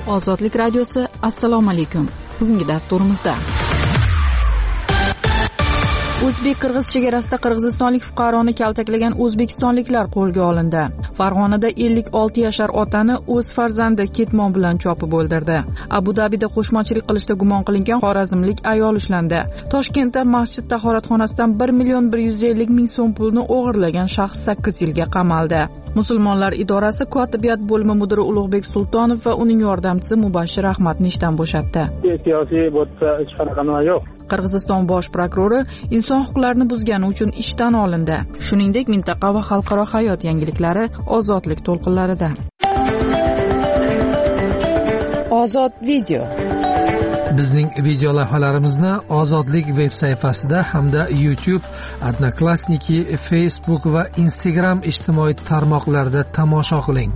Ozodlik radiosi, assalomu alaykum. Bugungi dasturimizda O'zbek-Qirg'iz chegarasida qirg'izistonlik fuqaroni kaltaklagan o'zbekistonliklar qo'lga olindi. Farg'onada 56 yashar otani o'z farzandi ketmon bilan chopib o'ldirdi. Abu-Dabida qo'shmachilik qilishda gumon qilingan xorazmlik ayol ushlandi. Toshkentda masjid tahoratxonasidan 1,150,000 so'm pulni o'g'irlagan shaxs 8 yilga qamaldi. Musulmonlar idorasi kotibiyat bo'limi mudiri Ulug'bek Sultonov va uning yordamchisi Mubashshir Ahmadni ishdan bo'shatdi. Siyosiy bo'tsa hech qanaqa yo'q. Qirg'iziston bosh prokurori inson huquqlarini buzgani uchun ishdan olindi. Shuningdek, mintaqa va xalqaro hayot yangiliklari ozodlik to'lqinlarida. Ozod video. Bizning video lavhalarimizni Ozodlik veb sayfasida hamda YouTube, Odnoklassniki, Facebook va Instagram ijtimoiy tarmoqlarida tomosha qiling.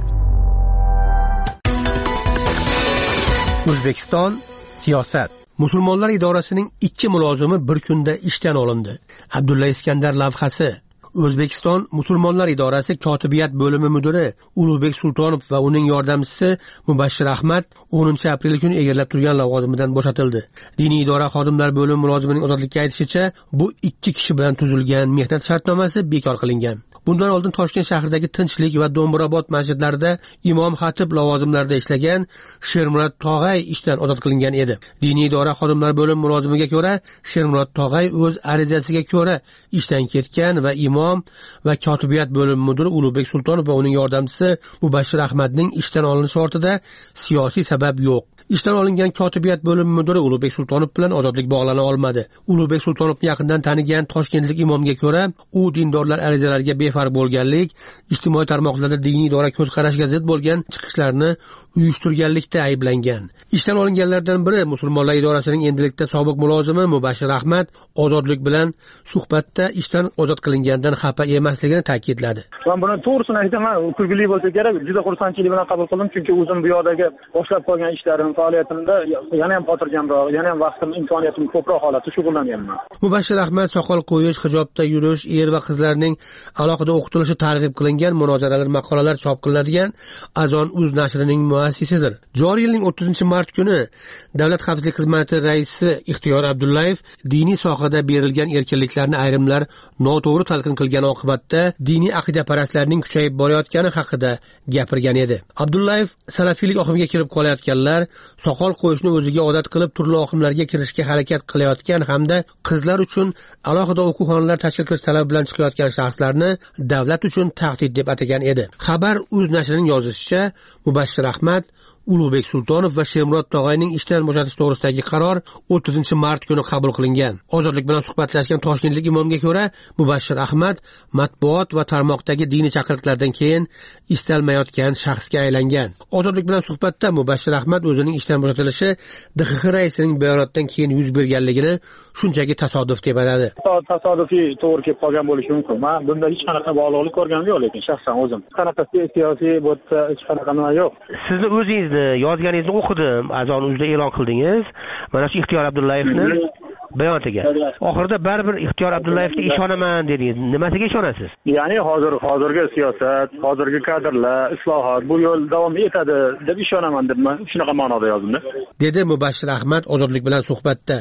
O'zbekiston siyosat. Musulmonlar idorasining 2 mulozimi bir kunda ishdan olindi. Abdulla Iskandar lavhasi. O'zbekiston Musulmonlar idorasi kotibiyat bo'limi mudiri Ulug'bek Sultonov va uning yordamchisi Mubashshir Ahmad 10-aprel kuni egallab turgan lavozimidan bo'shatildi. Diniy idora xodimlar bo'limi mulozimining ozodlikka aytishicha, bu 2 kishi bilan tuzilgan mehnat shartnomasi bekor qilingan. Bundan oldin Toshkent shahridagi Tinchlik va Do'mburobod masjidlarida imom xatib lavozimlarida ishlagan Shermurod Tog'ay ishdan ozod qilingan edi. Diniy idora xodimlar bo'limi mulozimiga ko'ra, Shermurod Tog'ay o'z arizasiga ko'ra ishdan ketgan va imom va kotibiyat bo'limi mudiri Ulug'bek Sultonov va uning yordamchisi Mubashshir Ahmadning ishdan olinishi ortida siyosiy sabab yo'q. Ishdan olingan kotibiyat bo'limi mudiri Ulug'bek Sultonov bilan ozodlik bog'lana olmadi. Ulug'bek Sultonovni yaqindan tanigan toshkentlik imomga ko'ra, u dindorlar arizalariga befarq bo'lganlik, ijtimoiy tarmoqlarda diniy idora ko'z qarashiga zid bo'lgan chiqishlarni uyushtirganlikda ayblangan. Ishdan olinganlardan biri Musulmonlar idorasining endilikda sobiq mulozimi Mubashshir Ahmad ozodlik bilan suhbatda ishdan ozod qilingandan xafa emasligini ta'kidladi. Men buni to'g'risini aytaman, kulgili bo'lsa kerak, juda xursandchilik bilan qabul qildim, chunki o'zim bu yoqdagi boshlab qolgan ishlarim, faoliyatimda yana ham xotirjamroq, yana ham vaqtim, imkoniyatim ko'proq holatda shug'ullanyapman. Mubashshir Ahmad soqol qo'yish, hijobda yurish, er va qizlarning alohida o'qitilishi targ'ib qilingan munozaralar, maqolalar chop qilinadigan Azon.uz nashrining muassisidir. Joriy yilning 30-mart kuni Davlat xavfsizlik xizmati raisi Ixtiyor Abdullayev diniy sohada berilgan erkinliklarni ayrimlar noto'g'ri talqin qilgani oqibatda diniy aqidaparastlarning kuchayib borayotgani haqida gapirgan edi. Abdullayev salafiylik oqimiga kirib qolayotganlar, soqol qo'yishni o'ziga odat qilib turli oqimlarga kirishga harakat qilayotgan hamda qizlar uchun alohida o'quv-xonalar tashkil qilish talabi bilan chiqayotgan shaxslarni davlat uchun tahdid deb atagan edi. Xabar.uz nashrining yozishicha, Mubashshir Ahmad, Ulug'bek Sultonov va Shermurod Tog'ayning ishdan bo'shatish to'g'risidagi qaror 30-mart kuni qabul qilingan. Ozodlik bilan suhbatlashgan toshkentlik imomga ko'ra, Mubashshir Ahmad matbuot va tarmoqdagi diniy chaqiriqlardan keyin istalmayotgan shaxsga aylangan. Ozodlik bilan suhbatda Mubashshir Ahmad o'zining ishdan bo'shatilishi DXX raisining bayonotidan keyin yuz berganligini shunchaki tasodif deb atadi. Tasodifiy to'g'ri kelib qolgan bo'lishi mumkin. Men bunda hech qanaqa bog'liqlik ko'rganim yo'q, lekin shaxsan o'zim qanaqa siyosiy bo'tsa hech qanaqa yo'q. Sizni o'zingizni yozganingizni o'qidim, Azon.uzda e'lon qildingiz. Mana shu Ixtiyor Abdullayevni bayonotiga. Oxirida baribir Ixtiyor Abdullayevga ishonaman dedingiz. Nimasiga ishonasiz? Ya'ni hozirgi siyosat, hozirgi kadrlar, islohot bu yo'l davom etadi deb ishonaman deb men shunaqa ma'noda yozdim, dedi Mubashshir Ahmad ozodlik bilan suhbatda.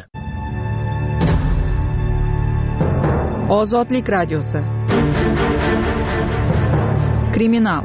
Ozodlik radiosi. Kriminal.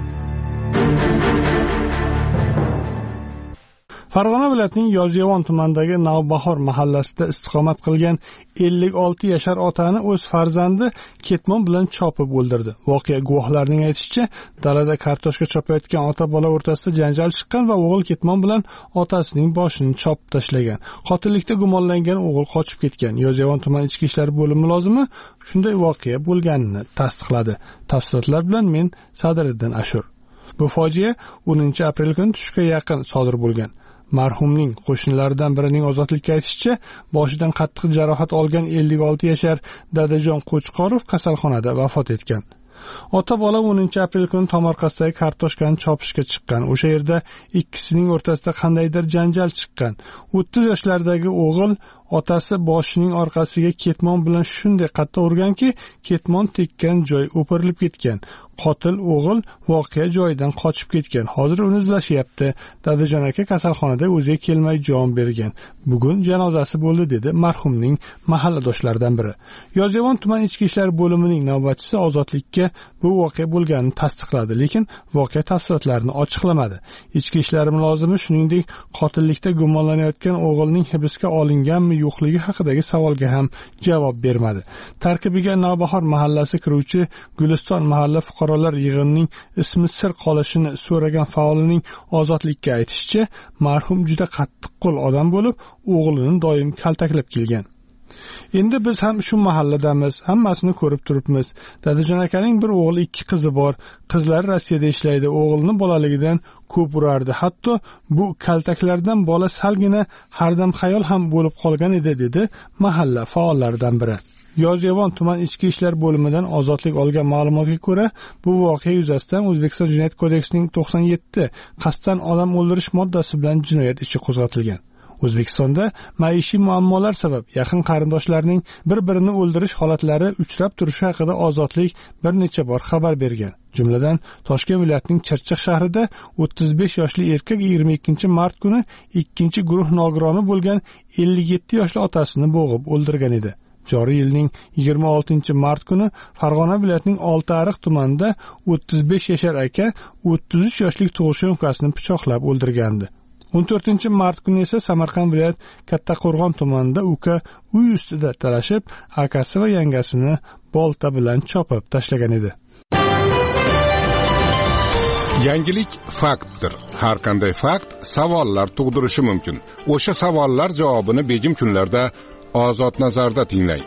Farg'ona viloyatining Yozyovon tumanidagi Navbahor mahallasida istiqomat qilgan 56 yashar otani o'z farzandi ketmon bilan chopib o'ldirdi. Voqea guvohlarining aytishicha, dalada kartoshka chopayotgan ota-bola o'rtasida janjal chiqqan va o'g'il ketmon bilan otasining boshini chopib tashlagan. Qotillikda gumonlangan o'g'il qochib ketgan. Yozyovon tuman ichki ishlar bo'limi mulozimi shunday voqea bo'lganini tasdiqladi. Tafsilotlar bilan men Sadiriddin Ashur. Bu fojia 10-aprel kuni tushga yaqin sodir bo'lgan. Marhumning qo'shnilaridan birining ozodlikka aytishicha, boshidan qattiq jarohat olgan 56 yashar Dadajon Qo'chqorov kasalxonada vafot etgan. Ota-bola 10-aprel kuni tomorqasidagi kartoshkani chopishga chiqqan. O'sha yerda ikkisining o'rtasida qandaydir janjal chiqqan. 30 yoshlardagi o'g'il otasi boshining orqasiga ketmon bilan shunday qattiq urganki, ketmon tekkan joy o'pirilib ketgan. Qotil o'g'il voqea joyidan qochib ketgan. Hozir uni izlashyapti. Dadajon aka kasalxonada o'ziga kelmay jon bergan. Bugun janozasi bo'ldi, dedi marhumning mahalladoshlaridan biri. Yozyovon tuman ichki ishlar bo'limining navbatchisi Ozodlikka bu voqea bo'lganini tasdiqladi, lekin voqea tafsilotlarini ochiqlamadi. Ichki ishlar mulozimi shuningdek qotillikda gumonlanayotgan o'g'ilning hibsga olinganmi yo'qligi haqidagi savolga ham javob bermadi. Tarkibiga Navbahor mahallasi kiruvchi Guliston mahalla fuqarolar yig'inining ismi sir qolishini so'ragan faolining Ozodlikka aytishicha, marhum juda qattiqqo'l odam bo'lib, o'g'lini doim kaltaklab kelgan. Endi biz ham shu mahalladamiz, hammasini ko'rib turibmiz. Dadajon akaning bir o'g'li, 2 qizi bor. Qizlari Rossiyada ishlaydi. O'g'lini bolaligidan ko'p urardi. Hatto bu kaltaklardan bola salgina hardam xayol ham bo'lib qolgan edi, dedi mahalla faollaridan biri. Yozyovon tuman ichki ishlar bo'limidan Ozodlik olgan ma'lumotga ko'ra, bu voqea yuzasidan O'zbekiston Jinoyat kodeksining 97 qasddan odam o'ldirish moddasi bilan jinoyat ishi qo'zg'atilgan. O'zbekistonda maishiy muammolar sabab yaqin qarindoshlarning bir-birini o'ldirish holatlari uchrab turishi haqida Ozodlik bir necha bor xabar bergan. Jumladan, Toshkent viloyatining Chirchiq shahrida 35 yoshli erkak 22 mart kuni 2 guruh nogironi bo'lgan 57 yoshli otasini bo'g'ib o'ldirgan edi. Joriy yilning 26 mart kuni Farg'ona viloyatining Oltiariq tumanida 35 yashar aka 33 yoshlik tug'ishgan ukasini pichoqlab o'ldirgandi. 14 mart kuni esa Samarqand viloyat Kattaqo'rg'on tumanida uka uy ustida talashib, akasi va yangasini bolta bilan chopib tashlagan edi. Yangilik faktdir. Har qanday fakt savollar tug'dirishi mumkin. O'sha savollar javobini begim kunlarda Ozod nazarda tinglang.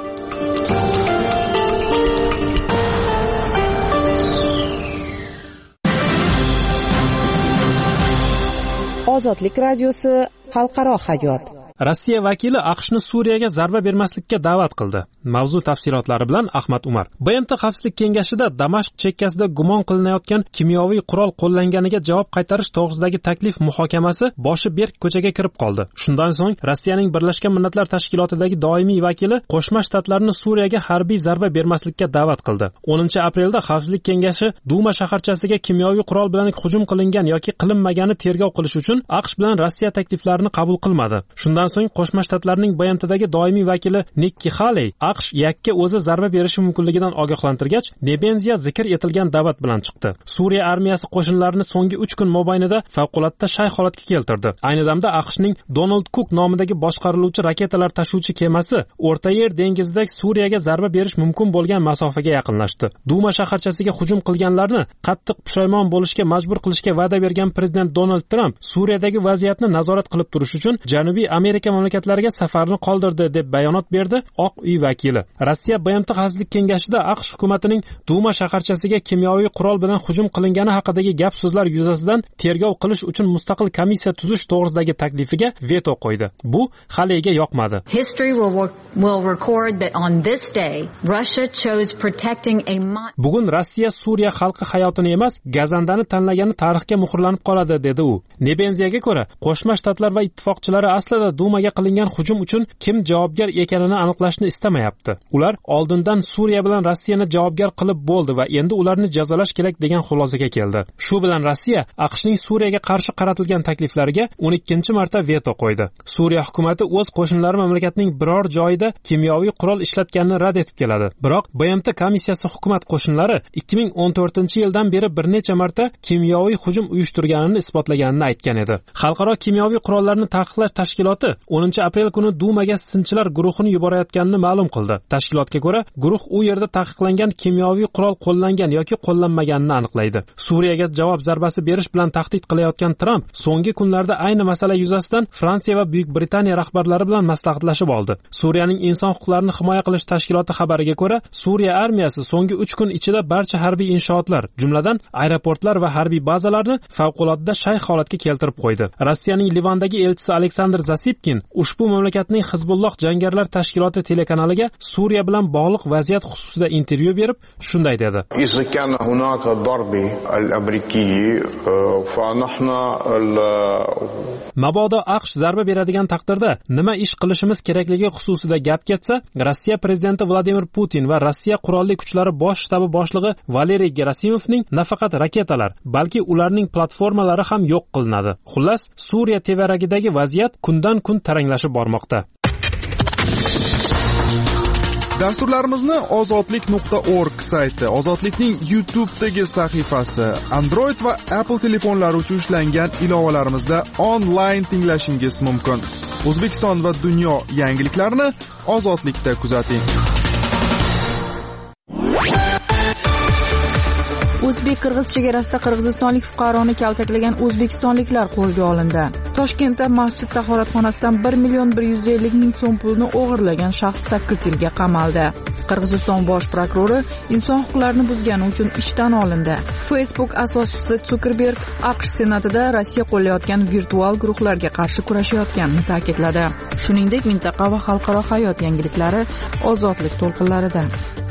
Ozodlik radiosi xalqaro hayot. Rossiya vakili AQShni Suriyaga zarba bermaslikka da'vat qildi. Mavzu tafsilotlari bilan Ahmad Umar. BMT Xavfsizlik kengashida Damashq chekkasida gumon qilinayotgan kimyoviy qurol qo'llanganiga javob qaytarish to'g'risidagi taklif muhokamasi boshi berk ko'chaga kirib qoldi. Shundan so'ng Rossiyaning Birlashgan Millatlar Tashkilotidagi doimiy vakili Qo'shma Shtatlarni Suriyaga harbiy zarba bermaslikka da'vat qildi. 10-aprelda Xavfsizlik kengashi Duma shaharchasiga kimyoviy qurol bilan hujum qilingan yoki qilinmagani tergov qilish uchun AQSh bilan Rossiya takliflarini qabul qilmadi. Shundan so'ng Qo'shma Shtatlarning BMTdagi doimiy vakili Nikki Haley AQSh yakka o'zi zarba berishi mumkinligidan ogohlantirgach, Nebenziya zikr etilgan da'vat bilan chiqdi. Suriya armiyasi qo'shinlarini so'nggi 3 kun mobaynida favqulodda shay holatga keltirdi. Ayni damda AQShning Donald Cook nomidagi boshqariluvchi raketalar tashuvchi kemasi O'rta Yer dengizida Suriyaga zarba berish mumkin bo'lgan masofaga yaqinlashdi. Duma shaharchasiga hujum qilganlarni qattiq pushaymon bo'lishga majbur qilishga va'da bergan prezident Donald Trump Suriyadagi vaziyatni nazorat qilib turish uchun Janubiy Amerika mamlakatlariga safarni qoldirdi deb bayonot berdi Oq uy vakili. Rossiya BMT Xavfsizlik kengashida AQSh hukumatining Duma shaharchasiga kimyoviy qurol bilan hujum qilingani haqidagi gap so'zlar yuzasidan tergov qilish uchun mustaqil komissiya tuzish to'g'risidagi taklifiga veto qo'ydi. Bu Haleyga yoqmadi. Bugun Rossiya Suriya xalqi hayotini emas, gazandani tanlagani tarixga muhrlanib qoladi, dedi u. Nebenziyaga ko'ra, Qo'shma Shtatlar va ittifoqchilari aslida Dumaga qilingan hujum uchun kim javobgar ekanini aniqlashni istamayapti. Ular oldindan Suriya bilan Rossiyani javobgar qilib bo'ldi va endi ularni jazolash kerak degan xulosaga keldi. Shu bilan Rossiya AQShning Suriyaga qarshi qaratilgan takliflariga 12-marta veto qo'ydi. Suriya hukumatı o'z qo'shinlari mamlakatning biror joyida kimyoviy qurol ishlatganini rad etib keladi. Biroq BMT komissiyasi hukumat qo'shinlari 2014-yildan beri bir necha marta kimyoviy hujum uyushtirganini isbotlaganini aytgan edi. Xalqaro kimyoviy qurollarni taqiqlash tashkiloti 10-aprel kuni Dumaga sinchilar guruhini yuborayotganini ma'lum qildi. Tashkilotga ko'ra, guruh u yerda taqiqlangan kimyoviy qurol qo'llangan yoki qo'llanmaganini aniqlaydi. Suriyaga javob zarbasi berish bilan tahdid qilayotgan Trump so'nggi kunlarda ayni masala yuzasidan Fransiya va Buyuk Britaniya rahbarlari bilan maslahatlashib oldi. Suriyaning inson huquqlarini himoya qilish tashkiloti xabariga ko'ra, Suriya armiyasi so'nggi 3 kun ichida barcha harbiy inshootlar, jumladan aeroportlar va harbiy bazalarni favqulodda shay holatga keltirib qo'ydi. Rossiyaning Livandagi elchisi Aleksandr Zasip Rifkin ushbu mamlakatning Hizbulloh jangarilar tashkiloti telekanaliga Suriya bilan bog'liq vaziyat xususida intervyu berib, shunday dedi. Mabodo AQSh zarba beradigan taqdirda nima ish qilishimiz kerakligi xususida gap ketsa, Rossiya prezidenti Vladimir Putin va Rossiya qurolli kuchlari bosh shtabi boshlig'i Valeriy Gerasimovning nafaqat raketalar, balki ularning platformalari ham yo'q qilinadi. Xullas, Suriya tevaragidagi vaziyat kundan-kun taranglashib bormoqda. Dasturlarimizni ozodlik.org sayti, Ozodlikning YouTube'dagi sahifasi, Android va Apple telefonlari uchun ishlangan ilovalarimizda onlayn tinglashingiz mumkin. O'zbekiston va dunyo yangiliklarini Ozodlikda kuzating. O'zbek-qirg'iz chegarasida qirg'izistonlik fuqaroni kaltaklagan o'zbekistonliklar qo'lga olindi. Toshkentda masjid tahoratxonasidan 1,150,000 so'm pulni o'g'irlagan shaxs 8 yilga qamaldi. Qirg'iziston bosh prokurori inson huquqlarini buzgani uchun ishdan olindi. Facebook asoschisi Zuckerberg AQSh senatida Rossiya qo'llayotgan virtual guruhlarga qarshi kurashayotganini ta'kidladi. Shuningdek, mintaqa va xalqaro hayot yangiliklari ozodlik to'lqinlarida.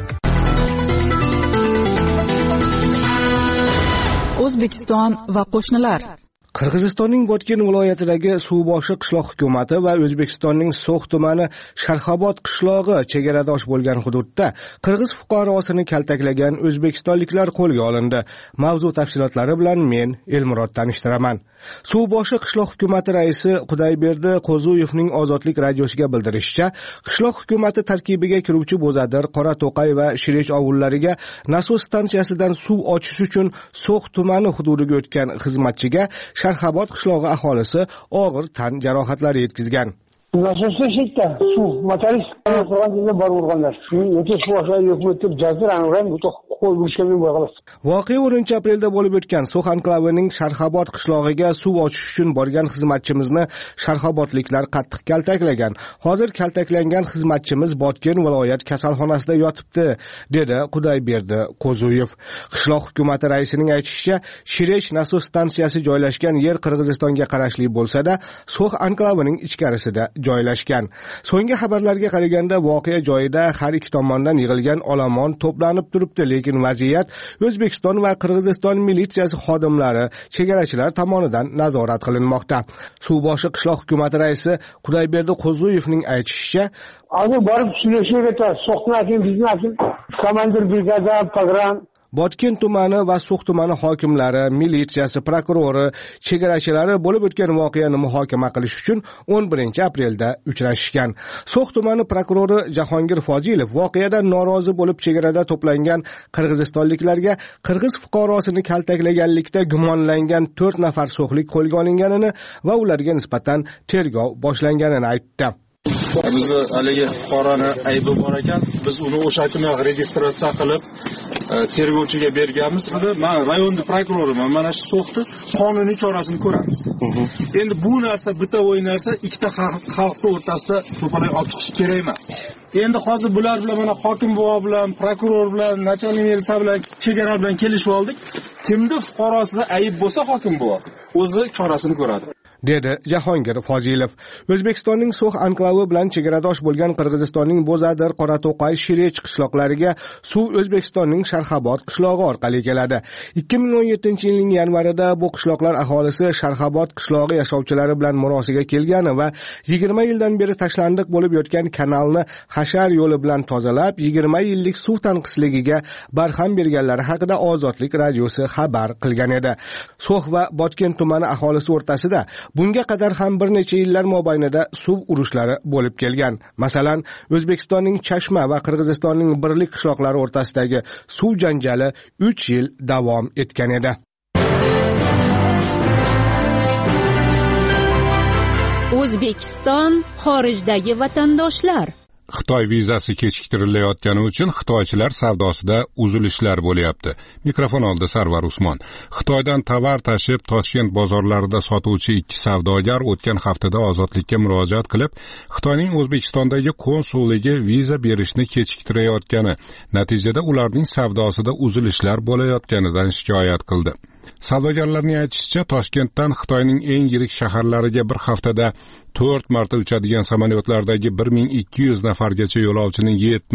O'zbekiston va qo'shnilar. Qirg'izistonning Botken viloyatidagi Suvboshi qishloq hukumati va O'zbekistonning So'x tumani Sharxobod qishlog'i chegaradosh bo'lgan hududda qirg'iz fuqarosini kaltaklagan o'zbekistonliklar qo'lga olindi. Mavzu tafsilotlari bilan men Elmurod tanishtiraman. Suvboshi qishloq hukumati raisi Qudayberdi Qo'zuyevning Ozodlik radiosiga bildirishicha, qishloq hukumati tarkibiga kiruvchi Bo'zadir, Qorato'qay va Shirech ovullariga nasos stansiyasidan suv ochish uchun So'x tumani hududiga o'tgan xizmatchiga Sharxobod qishlog'i aholisi og'ir tan jarohatlari yetkazgan. Nasosda shekda suv motorist qilgan yerga borib urganlar. Shuning o'ta suv aşağı yo'qmi deb jazirani uran qo'l urishgan bo'lgan. Voqea 10-aprelda bo'lib o'tgan So'x anklavining Sharxobod qishlog'iga suv ochish uchun borgan xizmatchimizni sharxobodliklar qattiq kaltaklagan. Hozir kaltaklangan xizmatchimiz Botken viloyat kasalxonasida yotibdi, dedi Qudayberdi Qo'zuyev. Qishloq hukumati raisining aytishicha, Shirech nasos stansiyasi joylashgan yer Qirg'izistonga qarashli bo'lsa-da, So'x anklavining ichkarisida joylashgan. So'nggi xabarlarga qaraganda voqea joyida har ikki tomondan yig'ilgan olomon to'planib turibdi, lekin vaziyat O'zbekiston va Qirg'iziston militsiyasi xodimlari, chegarachilar tomonidan nazorat qilinmoqda. Suvboshi qishloq hukumati raisi Qudayberdi Qo'zuyevning aytishicha, hozir borib Shirechga So'xnakin bizni komandir brigada pogrom Botken tumani va So'x tumani hokimlari, militsiyasi, prokurori, chegarachilari bo'lib o'tgan voqeani muhokama qilish uchun 11-aprelda uchrashishgan. So'x tumani prokurori Jahongir Fozilov voqeadan norozi bo'lib chegarada to'plangan qirg'izistonliklarga qirg'iz fuqarosini kaltaklaganlikda gumonlangan 4 nafar so'xlik qo'lga olinganini va ularga nisbatan tergov boshlanganini aytdi. Bizni haligi fuqaroni aybi bor ekan, biz uni o'sha kuni registratsiya qilib tergovchiga berganmiz. Men rayonda prokurorman. Mana shu So'xni qonuniy chorasini ko'ramiz. Endi bu narsa bitta o'yin narsa ikkita xalqning o'rtasida to'polay olib chiqish kerak emas. Endi hozir bular bilan mana hokim bova bilan, prokuror bilan, начальник militsiya bilan, chegara bilan kelishib oldik. Kimda fuqarosida ayib bo'lsa hokim bova o'zi chorasini ko'radi, dedi Jahongir Fozilov. O'zbekistonning So'x anklavi bilan chegaradosh bo'lgan Qirg'izistonning Bo'zadir, Qorato'qay, Shirech qishloqlariga suv O'zbekistonning Sharxobod qishlog'i orqali keladi. 2017-yilning yanvarida bu qishloqlar aholisi Sharxobod qishlog'i yashovchilari bilan murosiga kelgani va 20 yildan beri tashlandiq bo'lib yotgan kanalni hashar yo'li bilan tozalab, 20 yillik suv tanqisligiga barham berganlari haqida Ozodlik radiosi xabar qilgan edi. So'x va Botken tumani aholisi o'rtasida bunga qadar ham bir necha yillar mobaynida suv urushlari bo'lib kelgan. Masalan, O'zbekistonning Chashma va Qirg'izistonning Birlik qishloqlari o'rtasidagi suv janjali 3 yil davom etgan edi. O'zbekiston xorijdagi vatandoshlar. Xitoy vizasi kechiktirilayotgani uchun xitoychilar savdosida uzilishlar bo'lyapti. Mikrofon oldi Sarvar Usmon. Xitoydan tovar tashib Toshkent bozorlarida sotuvchi ikki savdogar o'tgan haftada ozodlikka murojaat qilib, Xitoyning O'zbekistondagi konsulligi viza berishni kechiktirayotgani, natijada ularning savdosida uzilishlar bo'layotganidan shikoyat qildi. Savdogarlarning aytishicha, Toshkentdan Xitoyning eng yirik shaharlariga bir haftada 4 marta uchadigan samolyotlardagi 1200 nafargacha yo'lovchining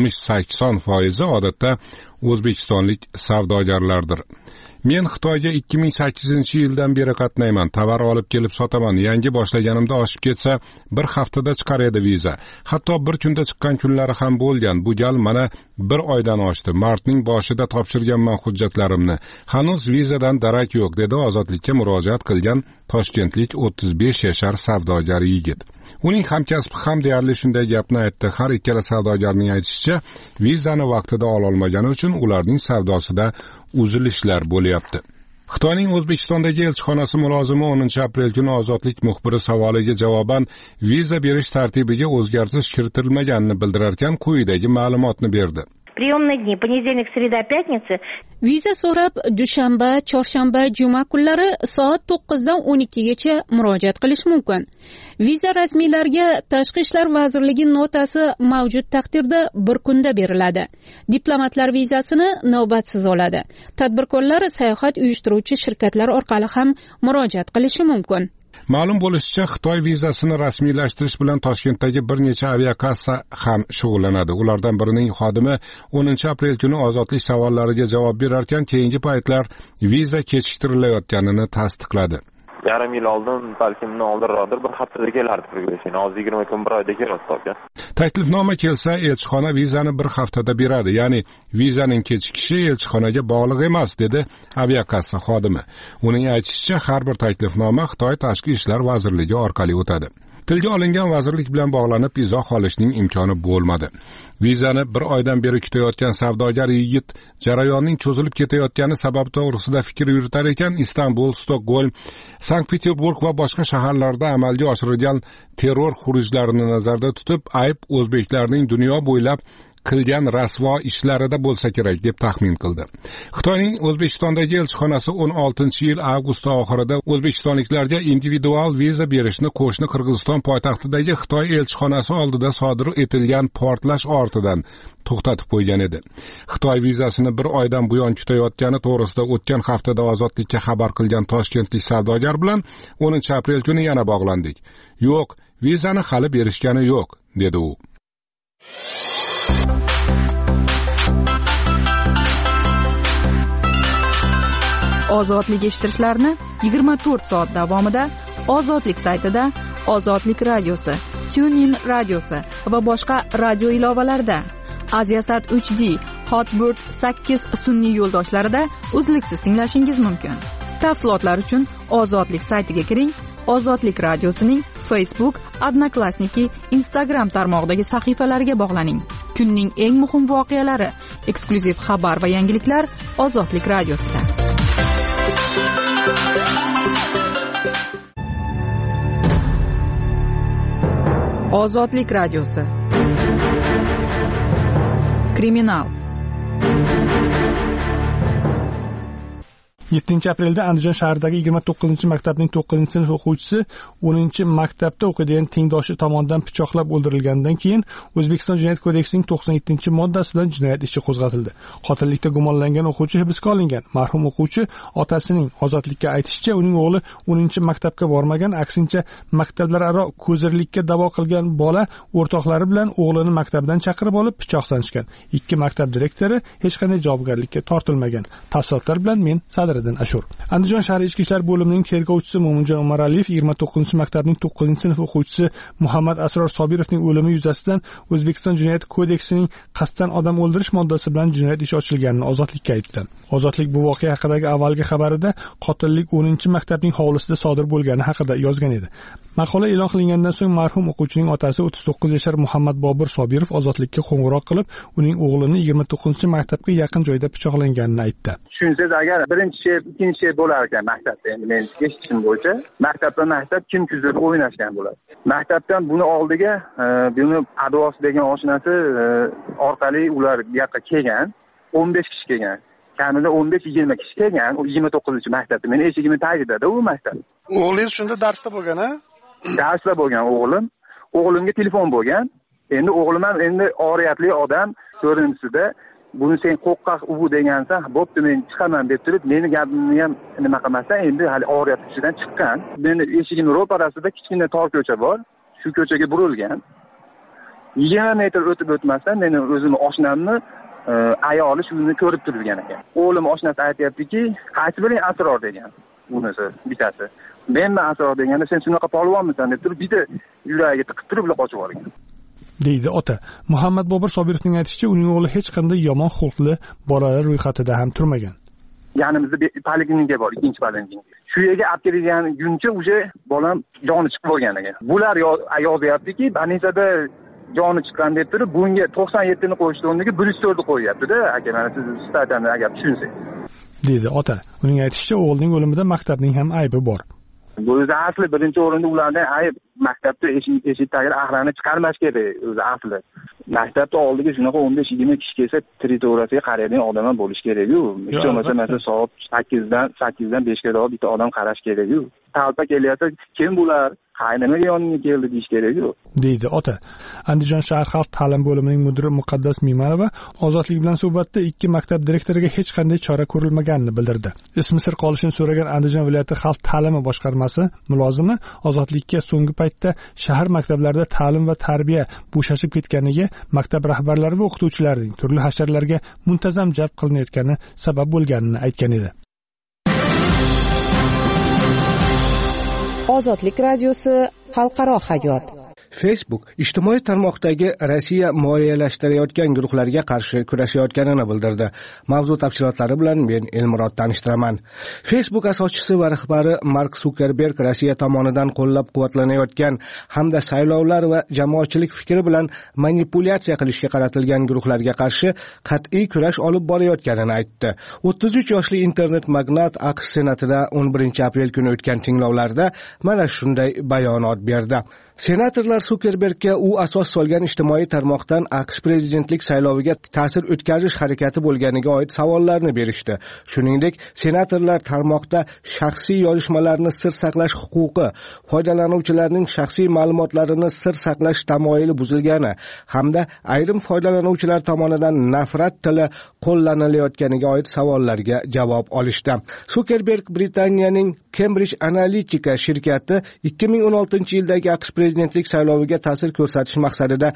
70-80% odatda o'zbekistonlik savdogarlardir. Men Xitoyga 2008-yildan beri qatnayman, tovar olib kelib sotaman. Yangi boshlaganimda oshib ketsa, bir haftada chiqar edi viza. Hatto bir kunda chiqqan kunlari ham bo'lgan. Bu gal mana bir oydan oshdi. Martning boshida topshirganman hujjatlarimni. Hanuz vizadan darak yo'q, dedi ozodlikka murojaat qilgan toshkentlik 35 yashar savdogar yigit. Uning hamkasbi ham deyarli shunday gapni aytdi. Har ikkala savdogarning aytishicha, vizani vaqtida ola olmagani uchun ularning savdosida uzilishlar bo'lyapti. Xitoyning O'zbekistondagi elchixonasi mulozimi 10-aprel kuni Ozodlik muxbiri savoliga javoban viza berish tartibiga o'zgartirish kiritilmaganini bildirarkan, quyidagi ma'lumotni berdi. Приемные дни: понедельник, среда, пятница. Viza so'rab dushanba, chorshanba, juma kunlari soat 9 dan 12 gacha murojaat qilish mumkin. Viza rasmiylarga Tashqi ishlar vazirligi notasi mavjud taqdirda bir kunda beriladi. Diplomatlar vizasini navbatsiz oladi. Tadbirkorlar sayohat uyushtiruvchi shirkatlar orqali ham murojaat qilishi mumkin. Ma'lum bo'lishicha, Xitoy vizasini rasmiylashtirish bilan Toshkentdagi bir necha aviakassa ham shug'ullanadi. Ulardan birining xodimi 10-aprel kuni ozodlik savollariga javob berarkan, keyingi paytlar viza kechiktirilayotganini tasdiqladi. Yarim yil oldin, balki bundan oldinroqdir, bir haftada kelardi kirgizishini. Hozir 20 kun, bir oyda keladi to'g'ri. Taklifnoma kelsa, elchixona vizani bir haftada beradi. Ya'ni vizaning kechikishi elchixonaga bog'liq emas, dedi aviakassa xodimi. Uning aytishicha, har bir taklifnoma Xitoy Tashqi ishlar vazirligi orqali o'tadi. Tilga olingan vazirlik bilan bog'lanib izoh olishning imkoni bo'lmadi. Vizani bir oydan beri kutayotgan savdogar yigit jarayonning cho'zilib ketayotgani sababi to'g'risida fikr yuritar ekan, Istanbul, Stokgolm, Sankt-Peterburg va boshqa shaharlarda amalga oshirilgan terror xurujlarini nazarda tutib, ayb o'zbeklarning dunyo bo'ylab qilgan rasvo ishlarida bo'lsa kerak deb taxmin qildi. Xitoyning O'zbekistondagi elchixonasi 16-yil avgust oxirida o'zbekistonliklarga individual viza berishni qo'shni Qirg'iziston poytaxtidagi Xitoy elchixonasi oldida sodir etilgan portlash ortidan to'xtatib qo'ygan edi. Xitoy vizasini bir oydan buyon kutayotgani to'g'risida o'tgan haftada ozodlikka xabar qilgan toshkentlik savdogar bilan 10-aprel kuni yana bog'landik. Yo'q, vizani hali berishgani yo'q, dedi u. Ozodlik eshittirishlarni 24 soat davomida Ozodlik saytida, Ozodlik radiosi, TuneIn radiosi va boshqa radio ilovalarida, Aziasat 3D, Hotbird 8 sun'iy yo'ldoshlarida uzluksiz tinglashingiz mumkin. Tafsilotlar uchun Ozodlik saytiga kiring. Ozodlik radiosining Facebook, Odnoklassniki, Instagram tarmog'idagi sahifalariga bog'laning. Kunning eng muhim voqealari, eksklyuziv xabar va yangiliklar Ozodlik radiosida. Ozodlik radiosi. Kriminal. 7-aprelda Andijon shahridagi 29-maktabning 9-sinf o'quvchisi 10-maktabda o'qiydigan tengdoshi tomonidan pichoqlab o'ldirilganidan keyin O'zbekiston Jinoyat kodeksining 97-moddasi bilan jinoyat ishi qo'zg'atildi. Qotillikda gumonlangan o'quvchi hibsga olingan. Marhum o'quvchi otasining Ozodlikka aytishicha, uning o'g'li 10-maktabga bormagan, aksincha maktablararo ko'zirlikka da'vo qilgan bola o'rtoqlari bilan o'g'lini maktabdan chaqirib olib pichoq sanchgan. Ikki maktab direktori hech qanday javobgarlikka tortilmagan. Tafsilotlar bilan men Ashur. Andijon shahar ichki ishlar bo'limining tergovchisi Mo'minjon Umaraliyev 29-maktabning 9-sinf o'quvchisi Muhammad Asror Sobirovning o'limi yuzasidan O'zbekiston Jinoyat kodeksining qasddan odam o'ldirish moddasi bilan jinoyat ishi ochilganini Ozodlikka aytdi. Ozodlik bu voqea haqidagi avvalgi xabarida qotillik 10-maktabning hovlisida sodir bo'lgani haqida yozgan edi. Maqola e'lon qilingandan so'ng marhum o'quvchining otasi 39 yashar Muhammad Bobur Sobirov Ozodlikka qo'ng'iroq qilib, uning o'g'lini 29-maktabga yaqin joyda pichoqlanganini aytdi. Tushunsangiz, agar birinchi, ikkinchi bo'lar ekan maktabda, endi men eshitishim bo'yicha, maktabdan maktab kim kuzatib o'ynashgan bo'ladi. Maktabdan buni oldiga, buni advosi degan oshnasi orqali ular bu yoqqa kelgan, 15 kishi kelgan. Kamida 15-20 kishi kelgan, 29-maktabda. Men eshigimni tagida u maktab. O'g'lingiz shunda darsda bo'lgan-a? Darsda bo'lgan o'g'lim. O'g'limga telefon bo'lgan. Endi o'g'lim ham endi oriyatli odam ko'rinisida buni sen qo'rqaq u degansan, bo'pti men chiqaman deb turib, meni gapimni ham nima qilmasdan endi hali oriyat ichidan chiqqan. Meni eshigim ro'parasida kichkina tor ko'cha bor. Shu ko'chaga burilgan. 20 metr o'tib o'tmasdan meni o'zimni oshnamni ayoli shuni ko'rib turgan ekan. O'g'lim oshnasi aytayaptiki, qaysi biring asror degan. Bunisi bitasi. Men asror deganda sen shunaqa polvonmisan deb turib, bitta yuragiga tiqib turib qochib olgan. deydi ota. Muhammad Bobur Sobirovning aytishicha, uning o'g'li hech qanday yomon xulqli bolalar ro'yxatida ham turmagan. Yanimizda poliklinika bor, ikkinchi poliklinika. Shu yerga olib kelganguncha o'sha bolam joni chiqib bo'lgan ekan. Bular yozyaptiki, Banisada joni chiqqan deb turib, bunga 97 ni qo'yishdi, o'rniga 104 ni qo'yapti-da. Aka, mana siz statani agar tushunsangiz. deydi ota. Uning aytishicha, o'g'lining o'limida maktabning ham aybi bor. Bu o'zi asli birinchi o'rinda ulardan ayb maktabda eshik tagiga axlarni chiqarmash kerak o'zi asli. Maktabda oldiga shunaqa 15-20 kishi kelsa, teritoriyasiga qaraydigan odam ham bo'lish kerak-ku. Hech bo'lmasa masalan soat 8dan 5ga qadar bitta odam qarash kerak-ku. Talpa kelyapsa, kim bular? Qaynamaga yonimga keldi deyish kerak-ku. deydi ota. Andijon shahar xalq ta'lim bo'limining mudiri Muqaddas Mimarova Ozodlik bilan suhbatda ikki maktab direktoriga hech qanday chora ko'rilmaganini bildirdi. Ismi sir qolishini so'ragan Andijon viloyati xalq ta'limi boshqarmasi mulozimi Ozodlikka so'nggi paytda shahar maktablarida ta'lim va tarbiya bo'shashib ketganiga, maktab rahbarlari va o'qituvchilarning turli hasharlarga muntazam jalb qilinayotgani sabab bo'lganini aytgan edi. Ozodlik radiosi xalqaro hayot. Facebook ijtimoiy tarmoqdagi Rossiya moliyalashtirayotgan guruhlarga qarshi kurashayotganini bildirdi. Mavzu tafsilotlari bilan men Elmurod tanishtiraman. Facebook asoschisi va rahbari Mark Zuckerberg Rossiya tomonidan qo'llab-quvvatlanayotgan hamda saylovlar va jamoatchilik fikri bilan manipulyatsiya qilishga qaratilgan guruhlarga qarshi qat'iy kurash olib borayotganini aytdi. 33 yoshli internet magnat AQSh senatida 11-aprel kuni o'tgan tinglovlarda mana shunday bayonot berdi. Senatorlar Zuckerbergga u asos solgan ijtimoiy tarmoqdan AQSh prezidentlik sayloviga ta'sir o'tkazish harakati bo'lganiga oid savollarni berishdi. Shuningdek, senatorlar tarmoqda shaxsiy yozishmalarni sir saqlash huquqi, foydalanuvchilarning shaxsiy ma'lumotlarini sir saqlash tamoyili buzilgani hamda ayrim foydalanuvchilar tomonidan nafrat tili qo'llanilayotganiga oid savollarga javob olishdi. Zuckerberg Britaniyaning Cambridge Analytica shirkati 2016-yildagi AQSh prezidentlik sayloviga ta'sir ko'rsatish maqsadida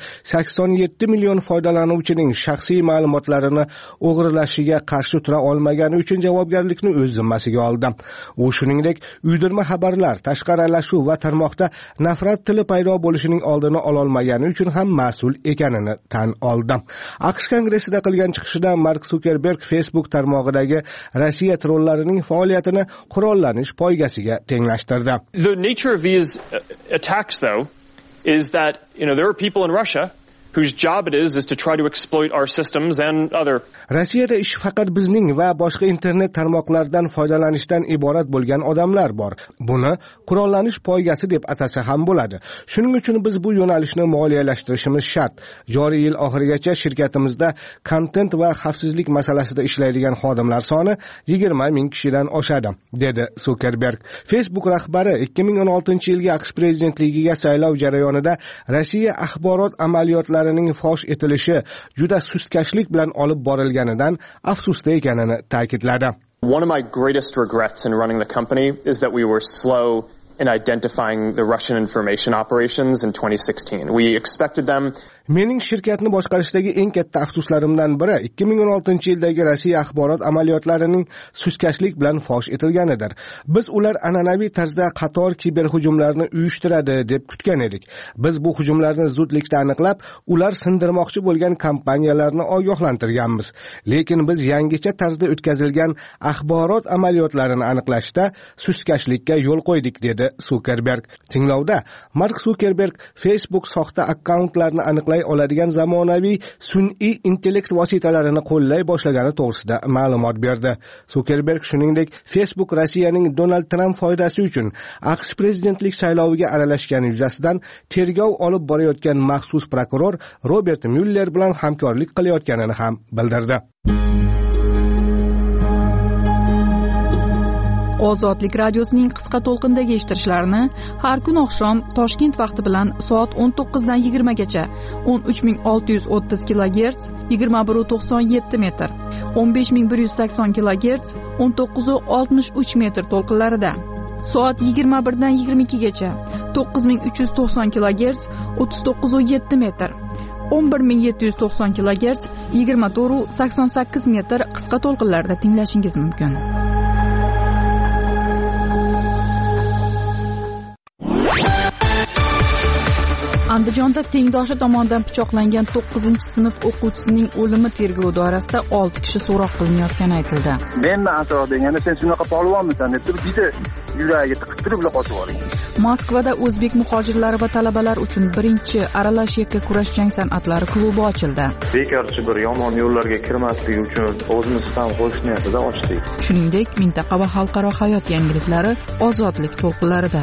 87 million foydalanuvchining shaxsiy ma'lumotlarini o'g'irlashiga qarshi tura olmagani uchun javobgarlikni o'z zimmasiga oldi. U shuningdek, uydirma xabarlar, tashqi aralashuv va tarmoqda nafrat tili paydo bo'lishining oldini ololmagani uchun ham mas'ul ekanini tan oldi. AQSh kongressida qilgan chiqishida Mark Zuckerberg Facebook tarmog'idagi Rossiya trollarining faoliyatini qurollanish poygasiga tenglashtirdi. The nature of these attacks, though, is that, there are people in Russia whose job it is to try to exploit our systems and other. Rossiyada ish faqat bizning va boshqa internet tarmoqlardan foydalanishdan iborat bo'lgan odamlar bor. Buni qurollanish poygasi deb atasa ham bo'ladi. Shuning uchun biz bu yo'nalishni moliyalashtirishimiz shart. Joriy yil oxirigacha shirkatimizda kontent va xavfsizlik masalasida ishlaydigan xodimlar soni 20 ming kishidan oshadi, dedi Zuckerberg. Facebook rahbari 2016-yilgi AQSh prezidentligiga saylov jarayonida Rossiya axborot amaliyotlari fosh etilishi juda sustkashlik bilan olib borilganidan afsusda ekanini ta'kidladi. One of my greatest regrets in running the company is that we were slow in identifying the Russian information operations in 2016. We expected them. Mening shirkatni boshqarishdagi eng katta afsuslarimdan biri 2016-yildagi Rossiya axborot amaliyotlarining sustkashlik bilan fosh etilganidir. Biz ular an'anaviy tarzda qator kiberhujumlarni uyushtiradi deb kutgan edik. Biz bu hujumlarni zudlikda aniqlab, ular sindirmoqchi bo'lgan kompaniyalarni ogohlantirganmiz. Lekin biz yangicha tarzda o'tkazilgan axborot amaliyotlarini aniqlashda sustkashlikka yo'l qo'ydik, dedi Zuckerberg. Tinglovda Mark Zuckerberg Facebook soxta akkauntlarni aniqlay oladigan zamonaviy sun'iy intellekt vositalarini qo'llay boshlagani to'g'risida ma'lumot berdi. Zuckerberg shuningdek, Facebook Rossiyaning Donald Trump foydasi uchun AQSh prezidentlik sayloviga aralashgani yuzasidan tergov olib borayotgan maxsus prokuror Robert Mueller bilan hamkorlik qilayotganini ham bildirdi. Ozodlik radiosining qisqa to'lqindagi eshittirishlarini har kun oqshom Toshkent vaqti bilan soat 19 dan 20 gacha 13630 kHz 21.97 metr, 15180 kHz 19.63 metr to'lqinlarida, soat 21 dan 22 gacha 9390 kHz 39.7 metr, 11790 kHz 24.88 metr qisqa to'lqinlarda tinglashingiz mumkin. Andijonda tengdoshi tomonidan pichoqlangan 9-sinf o'quvchisining o'limi tergov doirasida 6 kishi so'roq qilinayotgani aytildi. Men asoq deganda sen shunaqa polvonmisan deb bitta yuragiga tiqib turib qotib oling. Moskvada o'zbek muhojirlari va talabalar uchun birinchi aralash yakka kurash jang san'atlari klubi ochildi. Bekorchi bir yomon yo'llarga kirmasligi uchun o'zimiz ham qo'shiq niyatida ochdik. Shuningdek, mintaqa va xalqaro hayot yangiliklari ozodlik to'lqinlarida.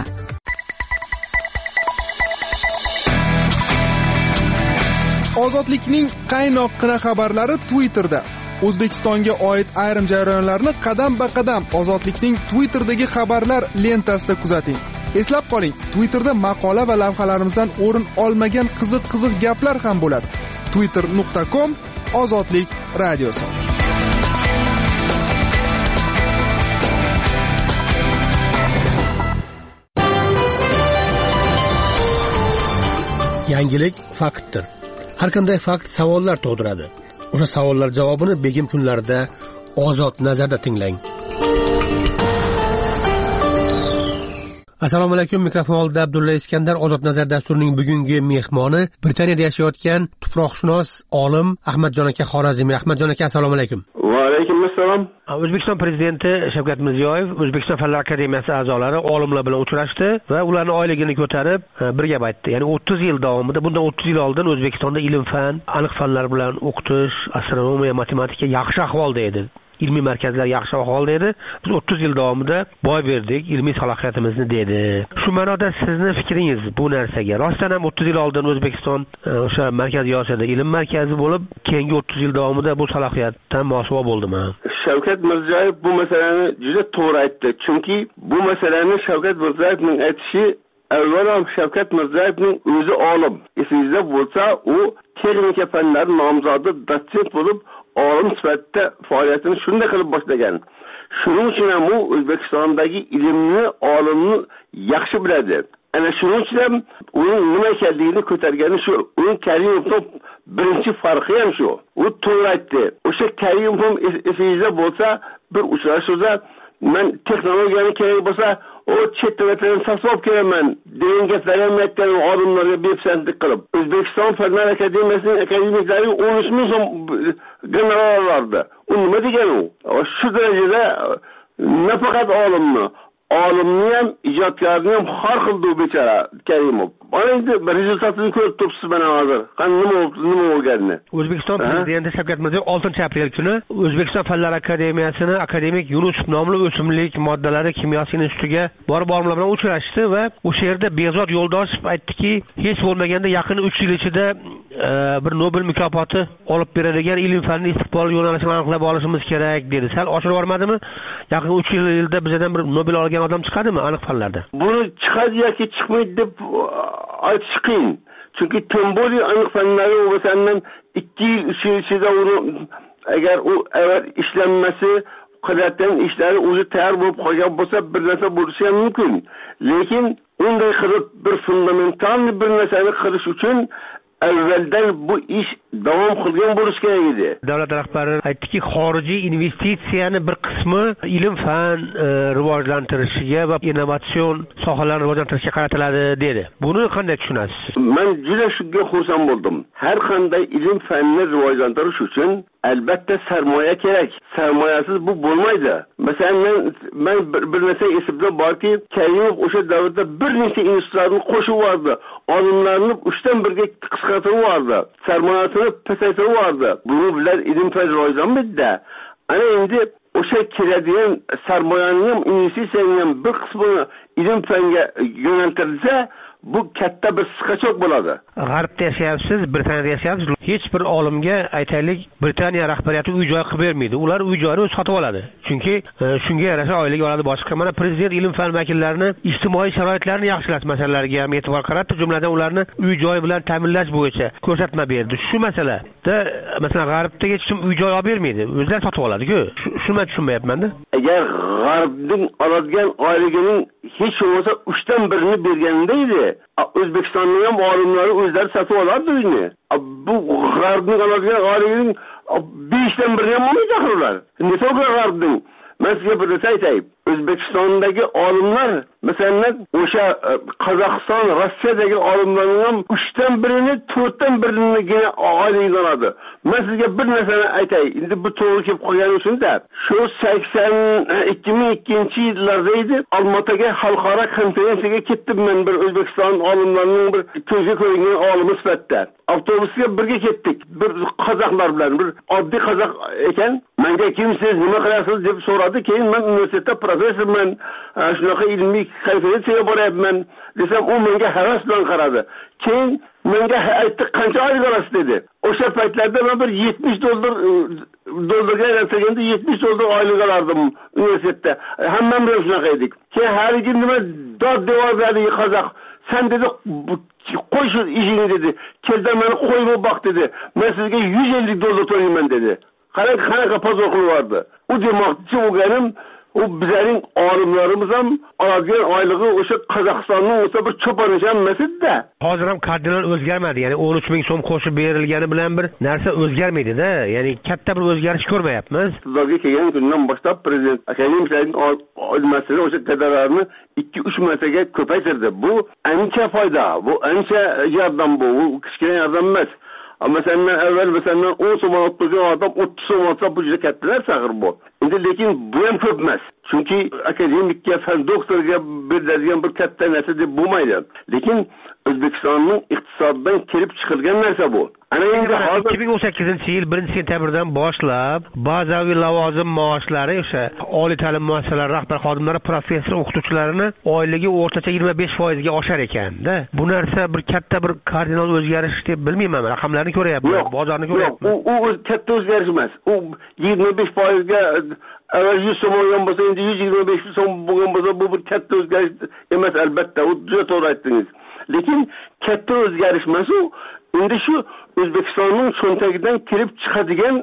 Ozodlikning qaynoqqina xabarlari Twitterda. O'zbekistonga oid ayrim jarayonlarni qadam-ba-qadam Ozodlikning Twitterdagi xabarlar lentasida kuzating. Eslab qoling, Twitterda maqola va lavhalarimizdan o'rin olmagan qiziq gaplar ham bo'ladi. twitter.com/ozodlik radiosi. Yangilik faktdir. Har qanday fakt savollar tug'diradi. O'sha savollar javobini begim kunlarida Ozod nazarda tinglang. Assalomu alaykum, mikrofon oldida Abdulla Iskandar. Ozod nazar dasturining bugungi mehmoni Britaniyada yashayotgan tuproqshunos olim Ahmadjon aka Xorazmiy. Ahmadjon aka, assalomu alaykum. Va alaykum assalom. O'zbekiston prezidenti Shavkat Mirziyoyev O'zbekiston Fanlar akademiyasi a'zolari olimlar bilan uchrashdi va ularning oyligini ko'tarib bir gap aytdi. Ya'ni 30 yil davomida, bundan 30 yil oldin O'zbekistonda ilm-fan, aniq fanlar bilan o'qitish, astronomiya, matematika yaxshi ahvolda edi. Ilmiy markazlar yaxshi ahvolda edi. Biz 30 yil davomida boy berdik, ilmiy salohiyatimizni dedi. Shu ma'noda sizni fikringiz bu narsaga? Rostdan ham 30 yil oldin O'zbekiston o'sha Markaziy Osiyoda ilm markazi bo'lib, keyingi 30 yil davomida bu salohiyatdan mosuvo bo'ldimi? Shavkat Mirziyoyev bu masalani juda to'g'ri aytdi. Chunki bu masalani Shavkat Mirziyoyevning aytishi, avvalo Shavkat Mirziyoyevning o'zi olim. Esingizda bo'lsa, u texnika fanlari nomzodi dotsent bo'lib, olim sifatida faoliyatini shunday qilib boshlagan. Shuning uchun ham u O'zbekistondagi ilmni, olimni yaxshi biladi. Ana shuning uchun ham uning nima ekanligini ko'targani shu. Uning Karimovning birinchi farqi ham shu. U to'g'ri aytdi. O'sha Karimov esingizda bo'lsa, bir uchrashuvda men texnologiyani kerak bo'lsa, o chet davlatlardan sotib kelaman degan gaplarni aytgan olimlarga bepisandlik qilib. O'zbekiston Fanlar akademiyasining akademiklari 13 ming so'm gonorar oldi. U nima degani u? Shu darajada nafaqat olimni ham ijodkorni ham har xil bechara Karimov. Mana endi rezultatini ko'rib turibsiz mana hozir. Nima bo'lganini. O'zbekiston prezidenti Shavkat Mirziyoyev 6-aprel kuni O'zbekiston Fanlar akademiyasini akademik Yunusov nomli o'simlik moddalari kimyosi institutiga borib olimlar bilan uchrashdi va o'sha yerda Behzod Yo'ldoshev aytdiki, hech bo'lmaganda yaqin 3 yil ichida bir Nobel mukofoti olib beradigan ilm-fanning istiqbol yo'nalishini aniqlab olishimiz kerak dedi. Sal oshirib yubormadimi? Yaqin 3 yilda bizdan bir Nobel olgan odam chiqadimi aniq fanlarda? Buni chiqadi yoki chiqmaydi deb aytish qiyin. Chunki Temboli aniq fanlari o'zidan 2 yil 3 yil ichida uni agar u avval ishlanmasi, qilayotgan ishlari o'zi tayyor bo'lib qolgan bo'lsa, bir narsa bo'lishi ham mumkin. Lekin unday qilib bir fundamental bir narsani qilish uchun avvaldan bu ish davom qilgan bo'lishi kerak edi. Davlat rahbari aytdiki, xorijiy investitsiyani bir qismi ilm-fan rivojlantirishiga va innovatsion sohalarni rivojlantirishga qaratiladi dedi. Buni qanday tushunasiz? Men juda shunga xursand bo'ldim. Har qanday ilm-fanni rivojlantirish uchun albatta sarmoya kerak. Sarmoyasiz bu bo'lmaydi. Masalan, men bir narsa esimda borki, Karimov o'sha davrda bir nechta institutlarni qo'shib yubordi. Olimlarni 3dan 1ga qisqartirib yubordi. Sarmoyasini pasaytirib yubordi. Buni bilan ilm-fan rivojlanmaydi. Ana endi o'sha keladigan sarmoyaning ham, investitsiyaning ham bir qismini ilm-fanga yo'naltirilsa, bu katta bir siqachoq bo'ladi. G'arbda yashayapsiz, Britaniyada yashayapsiz. Hech bir olimga aytaylik, Britaniya rahbariyati uy-joy qilib bermaydi. Ular uy-joyni o'zi sotib oladi. Chunki shunga yarasha oylik oladi boshqa. Mana prezident ilm-fan vakillarini ijtimoiy sharoitlarni yaxshilash masalalariga ham e'tibor qaratdi, jumladan ularni uy-joy bilan ta'minlash bo'yicha ko'rsatma berdi. Shu masalada masalan G'arbda hech kim uy-joy olib bermaydi. O'zlari sotib oladi-ku. Shuni tushunmayapman-da. Agar G'arbning oladigan oyligining hech bo'lmasa 3dan 1ni berganda edi, O'zbekistonning ham olimlari o'zlari sotib olardi uyni. Bu G'arbning oladigan oyligining 5dan 1ni ham olmaydi axirlar. Nega G'arbning? Men sizga bir narsa aytayim. O'zbekistondagi olimlar, masalan, o'sha Qozog'iston, Rossiyadagi olimlarning ham 3dan 1ni, 4dan 1nigina oylik oladi. Men sizga bir narsani aytay. Endi bu to'g'ri kelib qolgani uchun-da, shu 2002-yillarda edi, Olmaotaga xalqaro konferensiyaga ketdim men bir O'zbekiston olimlarining bir ko'zga ko'ringan olimi sifatida. Avtobusga birga ketdik. Bir qozoqlar bilan, bir oddiy qozoq ekan. Menga kimsiz, nima qilasiz deb so'radi. Keyin men universitetda professorman, shunaqa ilmiy konferensiyaga boryapman desam, u menga havas bilan qaradi. Keyin menga aytdi, qancha oylik olasiz dedi. O'sha paytlarda men bir $70 aylantirganda $70 oylik olardim universitetda. Hammamiz shunaqa edik. Keyin haligi nima dod devorlari qozoq, sen dedi qo'y shu ishingni dedi. Kelda meni qo'yib boq dedi. Men sizga $150 to'layman dedi. Qanaqa pozor qilyapti. U demoqchi bo'lganim, u bizning olimlarimiz ham oladigan oyligi o'sha Qozog'istonning o'sha bir cho'ponish emasdi-da. Hozir ham kardinal o'zgarmadi. Ya'ni 13 ming so'm qo'shib berilgani bilan bir narsa o'zgarmaydi-da. Ya'ni katta bir o'zgarish ko'rmayapmiz. Sizlarga kelgan kundan boshlab prezident akademiklarning olmasini o'sha kadralarni 2-3 martaga ko'paytirdi. Bu ancha foyda, bu ancha yordam bu kichkina yordam emas. Ama senden evvel ve senden 10 so'm olib turgan adam 30 so'm olsa bu juda katta narsa axir bu. Endi lekin bu ham ko'p emas. Chunki akademikka, fan doktorga beriladigan bir katta narsa deb bo'lmaydi. Lekin O'zbekistonning iqtisodidan kelib chiqilgan narsa bu. Ana endi hozir 2018-yil 1-sentyabrdan boshlab bazaviy lavozim maoshlari o'sha oliy ta'lim muassasalari rahbar xodimlari, professor o'qituvchilarini oyligi o'rtacha 25% ga oshar ekan-da. Bu narsa bir katta bir kardinal o'zgarish deb bilmayman. Raqamlarni ko'ryapman, bozorni ko'ryapman. U katta o'zgarish emas. U 25% ga avval 100 so'm olgan bo'lsa, endi 125 so'm bo'lgan bo'lsa, bu bir katta o'zgarish emas albatta. U juda to'g'ri aytdingiz. Lekin katta o'zgarish emas u. Endi shu O'zbekistonning cho'ntagidan kelib chiqadigan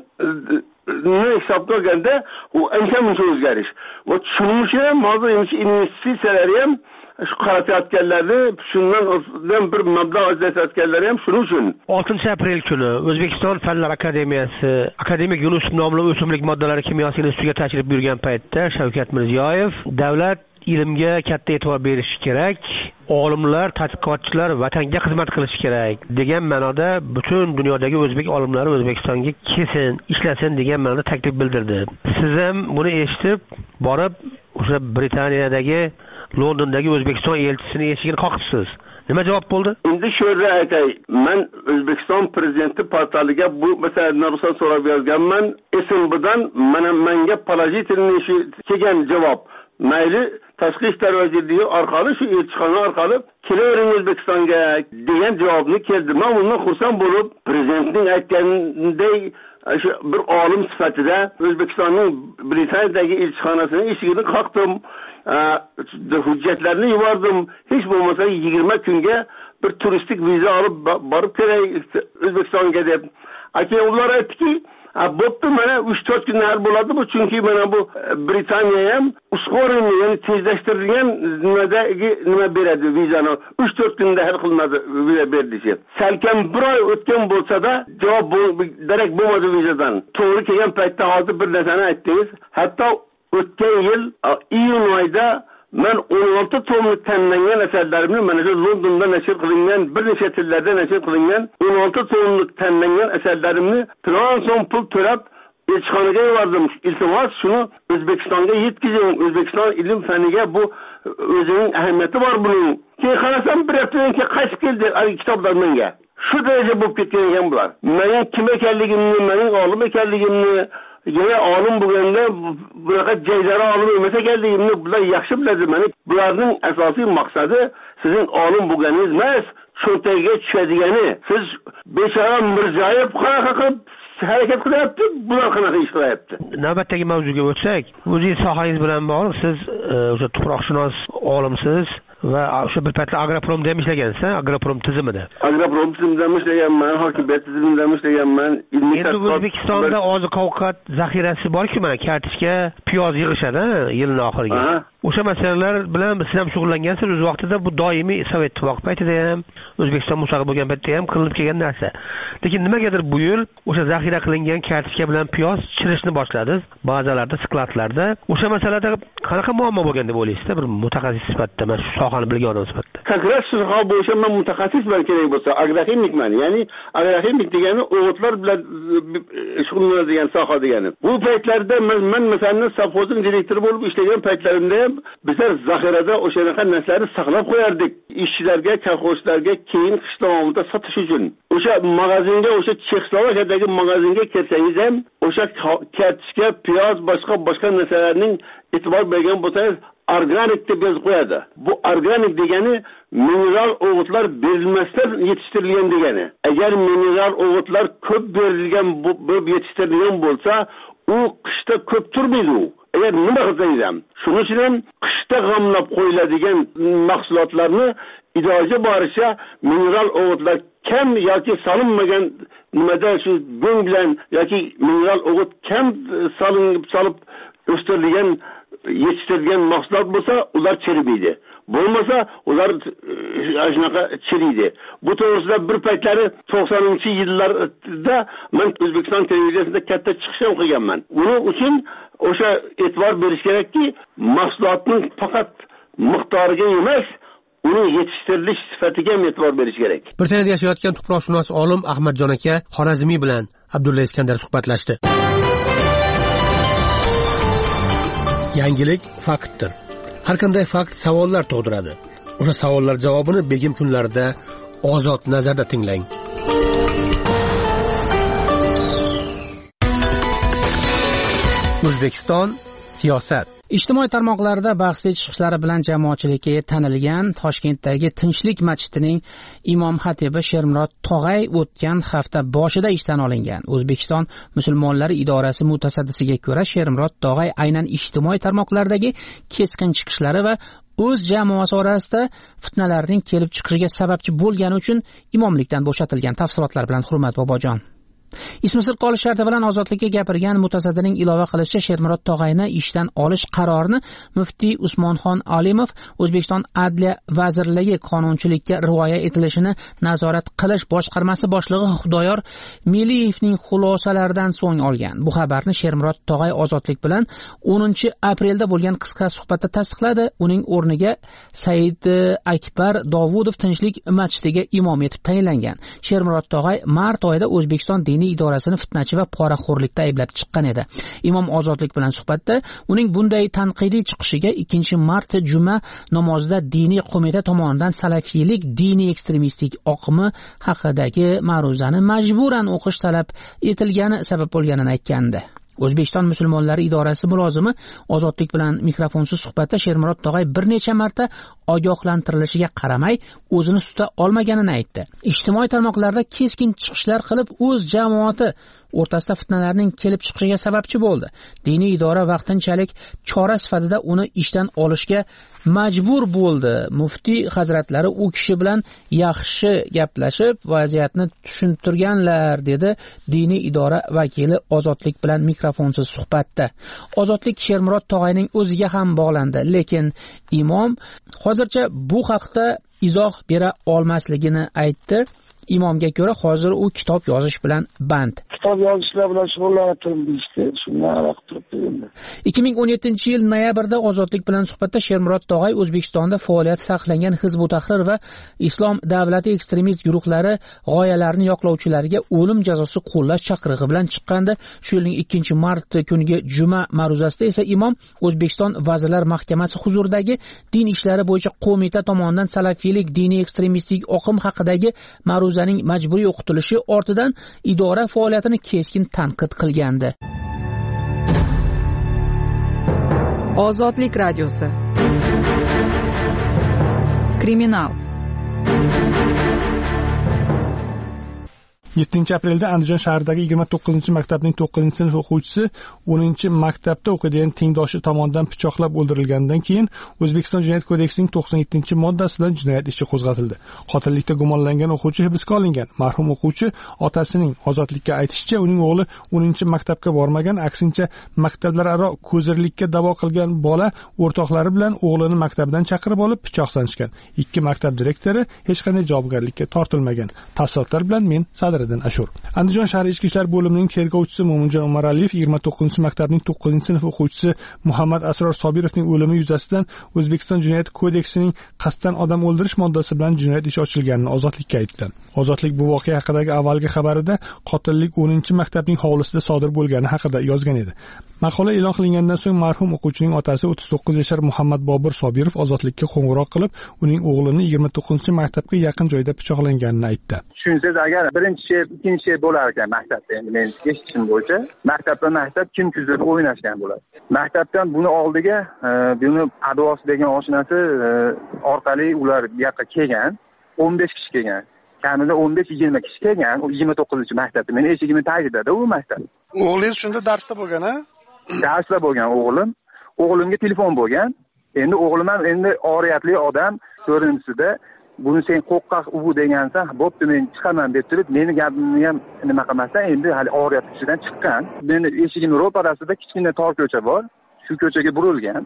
hisobga olganda u ancha muncha o'zgarish. Va shuning uchun ham hozir investitsiyalar ham shu qaratayotganlarni shundan bir mablag' ajratayotganlar ham shuning uchun 6-aprel kuni O'zbekiston Fanlar akademiyasi akademik Yunusov nomli o'simlik moddalari kimyosi institutiga tashrif buyurgan paytda Shavkat Mirziyoyev davlat ilmga katta e'tibor berish kerak, olimlar, tadqiqotchilar vatanga xizmat qilish kerak degan ma'noda butun dunyodagi o'zbek olimlari O'zbekistonga kelsin, ishlasin degan ma'noda taklif bildirdi. Siz ham buni eshitib borib o'sha Britaniyadagi Londondagi O'zbekiston elchisini eshigini qoqibsiz. Nima javob bo'ldi? Endi shu yerda aytay, men O'zbekiston prezidenti portaliga bu masalani ruxsat so'rab yozganman. SMBdan menga положительный kelgan javob. Mayli Tashqi ishlar vazirligi orqali shu elchixona orqali kelavering O'zbekistonga degan javobni keldi. Men bundan xursand bo'lib, prezidentning aytganidek shu bir olim sifatida O'zbekistonning Britaniyadagi elchixonasining eshigini qoqdim. Hujjatlarni yubordim. Hech bo'lmasa 20 kunga bir turistik viza olib borib kerak O'zbekistonga deb. Aka ular aytdiki, bo'pti, mana 3-4 kunlar bo'ladi bu, chunki mana bu Britaniya ham uskorenli, ya'ni tezlashtirilgan nima beradi vizani 3-4 kunda hal qilinadi viza berilishi. Salkam bir oy o'tgan bo'lsa-da javob darak bo'lmadi vizadan. To'g'ri kelgan paytda hozir bir narsani aytdingiz. Hatto o'tgan yil iyun oyida men 16 tomlik tanlangan asarlarimni mana shu Londonda nashr qilingan, bir necha tillarda nashr qilingan 16 tomlik tanlangan asarlarimni tron so'm pul to'lab elchixonaga yubordim. Iltimos shuni O'zbekistonga yetkazing. O'zbekiston ilm faniga bu o'zining ahamiyati bor buning. Keyin qarasam bir haftadan keyin qaytib keldi kitoblar menga. Shu daraja bo'lib ketgan ekan bular. Mening kim ekanligimni, mening olim ekanligimni, yana olim bo'lganda bunaqa jaydari olim emas ekanligimni bular yaxshi biladi. Mana bularning asosiy maqsadi sizning olim bo'lganingiz emas, cho'ntagiga tushadigani. Siz bechora Mirziyoyev qanaqa qilib harakat qilyapti, bular qanaqa ish qilyapti. Navbatdagi mavzuga o'tsak, o'zingiz sohangiz bilan bog'liq, siz o'sha tuproqshunos olimsiz va o'sha bir paytlar Agropromda ham ishlagansiz, Agroprom tizimida. Agroprom tizimida ishlaganman, hokimiyat tizimida ishlaganman. Endi O'zbekistonda oziq-ovqat zaxirasi bor-ku, mana kartoshka, piyoz yig'ishadi yilning oxiriga. O'sha masalalar bilan siz ham shug'ullangansiz o'z vaqtida. Bu doimiy Sovet ittifoqi paytida ham, O'zbekiston mustaqil bo'lgan paytda ham qilinib kelgan narsa. Lekin nimagadir bu yil o'sha zaxira qilingan kartoshka bilan piyoz chirishni boshladi ba'zilarda, skladlarda. O'sha masalada qanaqa muammo bo'lgan deb o'ylaysizda, bir mutaxassis sifatida, mana shu sohani bilgan odam sifatida? Konkret soha bo'yicha men mutaxassisman kerak bo'lsa, agroximikman. Ya'ni agroximik degani o'g'itlar bilan shug'ullanadigan soha degani. Bu paytlarda men masalan sovxozning direktori bo'lib ishlagan paytlarimda bizlar zaxirada o'shanaqa narsalarni saqlab qo'yardik. Ishchilarga, kolxozlarga keyin qish davomida sotish uchun. O'sha magazinga, o'sha Chexoslovakiyadagi magazinga kirsangiz ham, o'sha kartoshka, piyoz, boshqa narsalarning e'tibor bergan bo'lsangiz, organik deb yozib qo'yadi. Bu organik degani mineral o'g'itlar berilmasdan yetishtirilgan degani. Agar mineral o'g'itlar ko'p berilgan bo'lib yetishtirilgan bo'lsa, u qishda ko'p turmaydi u. Eğer nima qilsangiz ham, shuning uchun ham qishda g'amlab qo'yiladigan mahsulotlarni iloji boricha mineral o'g'itlar kam yoki solinmagan nimada shu go'ng bilan yoki mineral o'g'it kam solib o'stirilgan, yetishtirilgan mahsulot bo'lsa, ular chirimaydi. Bo'lmasa, ular shunaqa chiriydi. Bu to'g'risida bir paytlari 90-yillarda men O'zbekiston televiziyasida katta chiqish ham qilganman. Buning uchun o'sha e'tibor berish kerakki, mahsulotning faqat miqdoriga emas, uning yetishtirilish sifatiga ham e'tibor berish kerak. Britaniyada yashayotgan tuproqshunos olim Ahmadjon aka Xorazmiy bilan Abdulla Iskandar suhbatlashdi. Yangilik faktdir. Har qanday fakt savollar tug'diradi. O'sha savollar javobini begim kunlarida ozod nazarda tinglang. O'zbekiston siyosat. Ijtimoiy tarmoqlarda bahsli chiqishlari bilan jamoatchilikka tanilgan Toshkentdagi Tinchlik masjidining imom xatibi Shermurod Tog'ay o'tgan hafta boshida ishdan olingan. O'zbekiston musulmonlari idorasi mutasaddisiga ko'ra, Shermurod Tog'ay aynan ijtimoiy tarmoqlardagi keskin chiqishlari va o'z jamoasi orasida fitnalarning kelib chiqishiga sababchi bo'lgani uchun imomlikdan bo'shatilgan. Tafsilotlar bilan Hurmat Bobojon. Ismi sir qolish sharti bilan ozodlikka gapirgan mutasaddining ilova qilishicha, Shermurod Tog'ayni ishdan olish qarorini muftiy Usmonxon Alimov O'zbekiston Adliya vazirligi qonunchilikka rioya etilishini nazorat qilish boshqarmasi boshlig'i Xudoyor Meliyevning xulosalaridan so'ng olgan. Bu xabarni Shermurod Tog'ay ozodlik bilan 10-aprelda bo'lgan qisqa suhbatda tasdiqladi. Uning o'rniga Said Akbar Dovudov Tinchlik masjidiga imom etib tayinlangan. Shermurod Tog'ay mart oyida O'zbekiston diniy idorasini fitnachi va poraxo'rlikda ayblab chiqqan edi. Imom ozodlik bilan suhbatda uning bunday tanqidiy chiqishiga 2-mart juma namozida diniy qo'mita tomonidan salafiylik diniy ekstremistik oqimi haqidagi ma'ruzani majburan o'qish talab etilgani sabab bo'lganini aytgandi. O'zbekiston musulmonlari idorasi mulozimi ozodlik bilan mikrofonsiz suhbatda Shermurod Tog'ay bir necha marta ogohlantirilishiga qaramay o'zini tuta olmaganini aytdi. Ijtimoiy tarmoqlarda keskin chiqishlar qilib o'z jamoati o'rtasida fitnalarning kelib chiqishiga sababchi bo'ldi. Diniy idora vaqtinchalik chora sifatida uni ishdan olishga majbur bo'ldi. Muftiy hazratlari u kishi bilan yaxshi gaplashib vaziyatni tushuntirganlar, dedi diniy idora vakili ozodlik bilan mikrofonsiz suhbatda. Ozodlik Shermurod Tog'ayning o'ziga ham bog'landi, lekin imom hozircha bu haqda izoh bera olmasligini aytdi. Imomga ko'ra hozir u kitob yozish bilan band. Kitob yozishlar bilan shug'ullanib turibdi. Shundan vaqt turibdi endi. 2017-yil noyabrda ozodlik bilan suhbatda Shermurod Tog'ay O'zbekistonda faoliyati taqiqlangan Hizb ut-Tahrir va Islom davlati ekstremist guruhlari g'oyalarini yoqlovchilariga o'lim jazosi qo'llash chaqirig'i bilan chiqqandi. Shu yilning 2-mart kuniga juma ma'ruzasida esa imom O'zbekiston Vazirlar Mahkamasi huzuridagi din ishlari bo'yicha qo'mita tomonidan salafiylik diniy ekstremistik oqim haqidagi ma'ruzaning majburiy o'qitilishi ortidan idora faoliyatini keskin tanqid qilgandi. Ozodlik radiosi. Kriminal. 7 aprelda Andijon shahridagi 29-maktabning 9-sinf o'quvchisi 10-maktabda o'qiydigan tengdoshi tomonidan pichoqlab o'ldirilganidan keyin O'zbekiston Jinoyat kodeksining 97-moddasi bilan jinoyat ishi qo'zg'atildi. Qotillikda gumonlangan o'quvchi hibsga olingan. Marhum o'quvchi otasining ozodlikka aytishicha, uning o'g'li 10-maktabga bormagan, aksincha maktablararo ko'zirlikka da'vo qilgan bola o'rtoqlari bilan o'g'lini maktabdan chaqirib olib pichoq sanchgan. 2 maktab direktori hech qanday javobgarlikka tortilmagan. Tafsilotlar bilan men Sadr Ashur. Andijon shahar ichki ishlar bo'limining tergovchisi Mo'minjon Umaraliyev 29-maktabning 9-sinf o'quvchisi Muhammad Asror Sobirovning o'limi yuzasidan O'zbekiston Jinoyat kodeksining qasddan odam o'ldirish moddasi bilan jinoyat ishi ochilganini Ozodlikka aytdi. Ozodlik bu voqea haqidagi avvalgi xabarida qotillik 10-maktabning hovlisida sodir bo'lgani haqida yozgan edi. Maqola e'lon qilingandan so'ng marhum o'quvchining otasi 39 yoshar Muhammad Bobur Sobirov Ozodlikka qo'ng'iroq qilib, uning o'g'lini 29-maktabga yaqin joyda pichoqlanganini aytdi. Tushunsangiz, agar birinchi, ikkinchi bo'lar ekan maktabda, endi men eshitishim bo'yicha, maktab kim kuzatib o'ynashgan bo'ladi. Maktabdan buni oldiga buni advosi degan oshnasi orqali ular bu yoqqa kelgan, 15 kishi kelgan. Kamida 15-20 kishi kelgan, 29-maktabda. Men eshigimni tagida u maktab. O'g'lingiz shunda darsda bo'lgan-a? Darsda bo'lgan o'g'lim. O'g'limga telefon bo'lgan. Endi o'g'lim ham endi oriyatli odam ko'rinisida, buni sen qo'qqaq u degansan, bo'pti men chiqaman deb turib, meni gapimni ham nima qilmasdan endi hali oriyat ichidan chiqqan. Meni eshigimning ro'parasida kichkina tor ko'cha bor. Shu ko'chaga burilgan.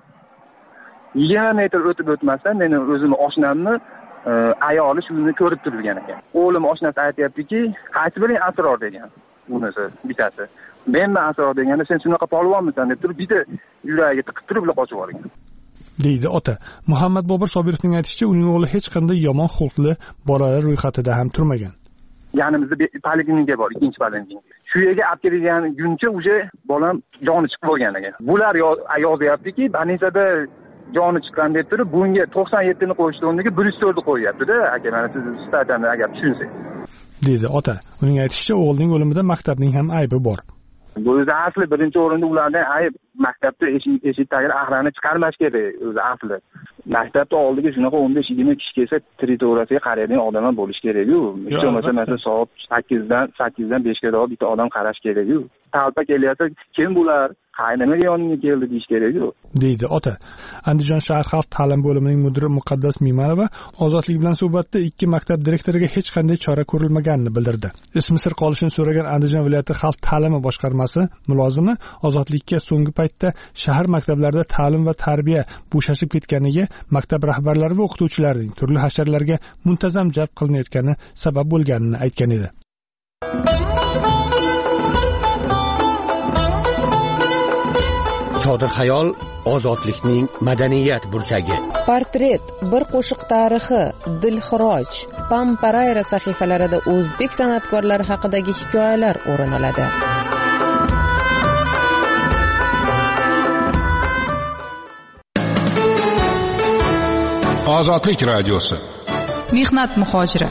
20 metr o'tib o'tmasdan meni o'zimni oshnamni ayoli shuni ko'rib turgan ekan. O'g'lim oshnasi aytayaptiki, qaysi biring Asror degan. Bunisi bitasi. Menman Asror deganda sen shunaqa polvonmisan deb turib, bitta yuragiga tiqib turib qochib olgan. deydi ota. Muhammad Bobur Sobirovning aytishicha, uning o'g'li hech qanday yomon xulqli bolalar ro'yxatida ham turmagan. Yanimizda poliklinika bor, 2-poliklinika. Shu yerga olib kelgan guncha uje bolam joni chiqib bo'lgan ekan. Bular yozyaptiki, Banisada joni chiqqan deb turib, bunga 97 ni qo'yishdi, o'rniga 104 ni qo'yyapti-da. Aka, mana siz statani agar tushunsangiz. Deydi ota. Uning aytishicha, o'g'lining o'limida maktabning ham aybi bor. Bu o'zi asli birinchi o'rinda ulardan ayb maktabda eshik tagida ahlarni chiqarmash kerak o'zi asli. Maktabda oldiga shunaqa 15-20 kishi kelsa, teritoriyasiga qaraydigan odamlar bo'lish kerak-ku. Hech bo'lmasa masalan soat 8dan 5ga doğru bitta odam qarash kerak-ku. Talpa kelyapsa, kim bular? Qaynamaga yonimga keldi deyish kerak-ku. deydi ota. Andijon shahar xalq ta'lim bo'limining mudiri Muqaddas Mimanova Ozodlik bilan suhbatda 2 maktab direktoriga hech qanday chora ko'rilmaganini bildirdi. Ismi sir qolishini so'ragan Andijon viloyati xalq ta'limi boshqarmasi mulozimi Ozodlikka so'nggi paytda shahar maktablarida ta'lim va tarbiya bo'shashib ketganiga, maktab rahbarlari va o'qituvchilarning turli hasharlarga muntazam jalb qilinayotgani sabab bo'lganini aytgan edi. Chodir xayol ozodlikning madaniyat burchagi. Portret, bir qo'shiq tarixi, Dilxiroj, Pamparayra sahifalarida o'zbek san'atkorlari haqidagi hikoyalar o'rin oladi. Ozodlik radiosi. Mehnat muhojiri.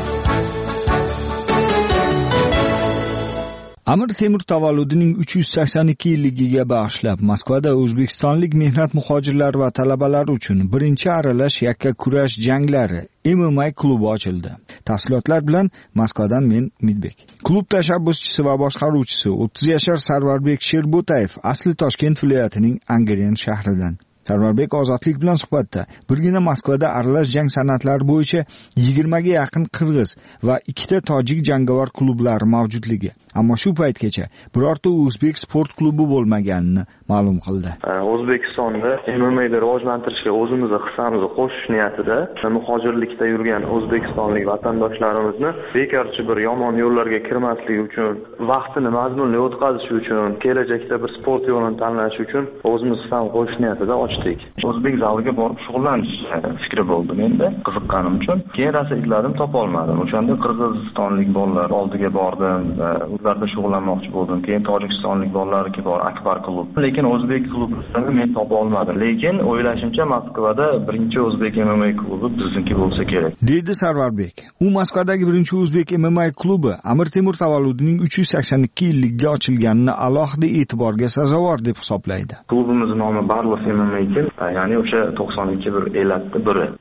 Amir Temur tavalludining 382 yilligiga bag'ishlab Moskvada o'zbekistonlik mehnat muhojirlari va talabalar uchun birinchi aralash yakkakurash janglari MMA klubi ochildi. Tafsilotlar bilan Moskvadan men Umidbek. Klub tashabbuschisi va boshqaruvchisi 30 yoshar Sarvarbek Sherbotayev asli Toshkent viloyatining Angren shahridan. Sarvarbek Ozodlik bilan suhbatda birgina Moskvada aralash jang san'atlari bo'yicha 20 ga yaqin qirg'iz va 2 ta tojik jangovar klublari mavjudligi, ammo shu paytgacha birorta o'zbek sport klubi bo'lmaganini ma'lum qildi. O'zbekistonda MMA'ni rivojlantirishga o'zimizni hissamizni qo'shish niyatida muhojirlikda yurgan o'zbekistonlik vatandoshlarimizni bekorchi bir yomon yo'llarga kirmasligi uchun, vaqtini mazmunli o'tkazish uchun, kelajakda bir sport yo'lini tanlash uchun o'zimiz ham qo'shish niyatida o'zbek zaliga borib shug'ullanish fikri bo'ldi menda, qiziqqanim uchun. Keyin rosa izladim, topa olmadim. O'shanda qirg'izistonlik bolalar oldiga bordim, ularda shug'ullanmoqchi bo'ldim. Keyin tojikistonlik bolalarga bor Akbar klub. Lekin o'zbek klublarini men topa olmadim. Lekin o'ylashimcha Moskvada birinchi o'zbek MMA klubi bizniki bo'lsa kerak, deydi Sarvarbek. U Moskvadagi birinchi o'zbek MMA klubi Amir Temur tavalludining 382 yilligiga ochilganini alohida e'tiborga sazovor deb hisoblaydi. Klubimiz nomi Barlov MMA, ya'ni o'sha 92 bir elatda biri.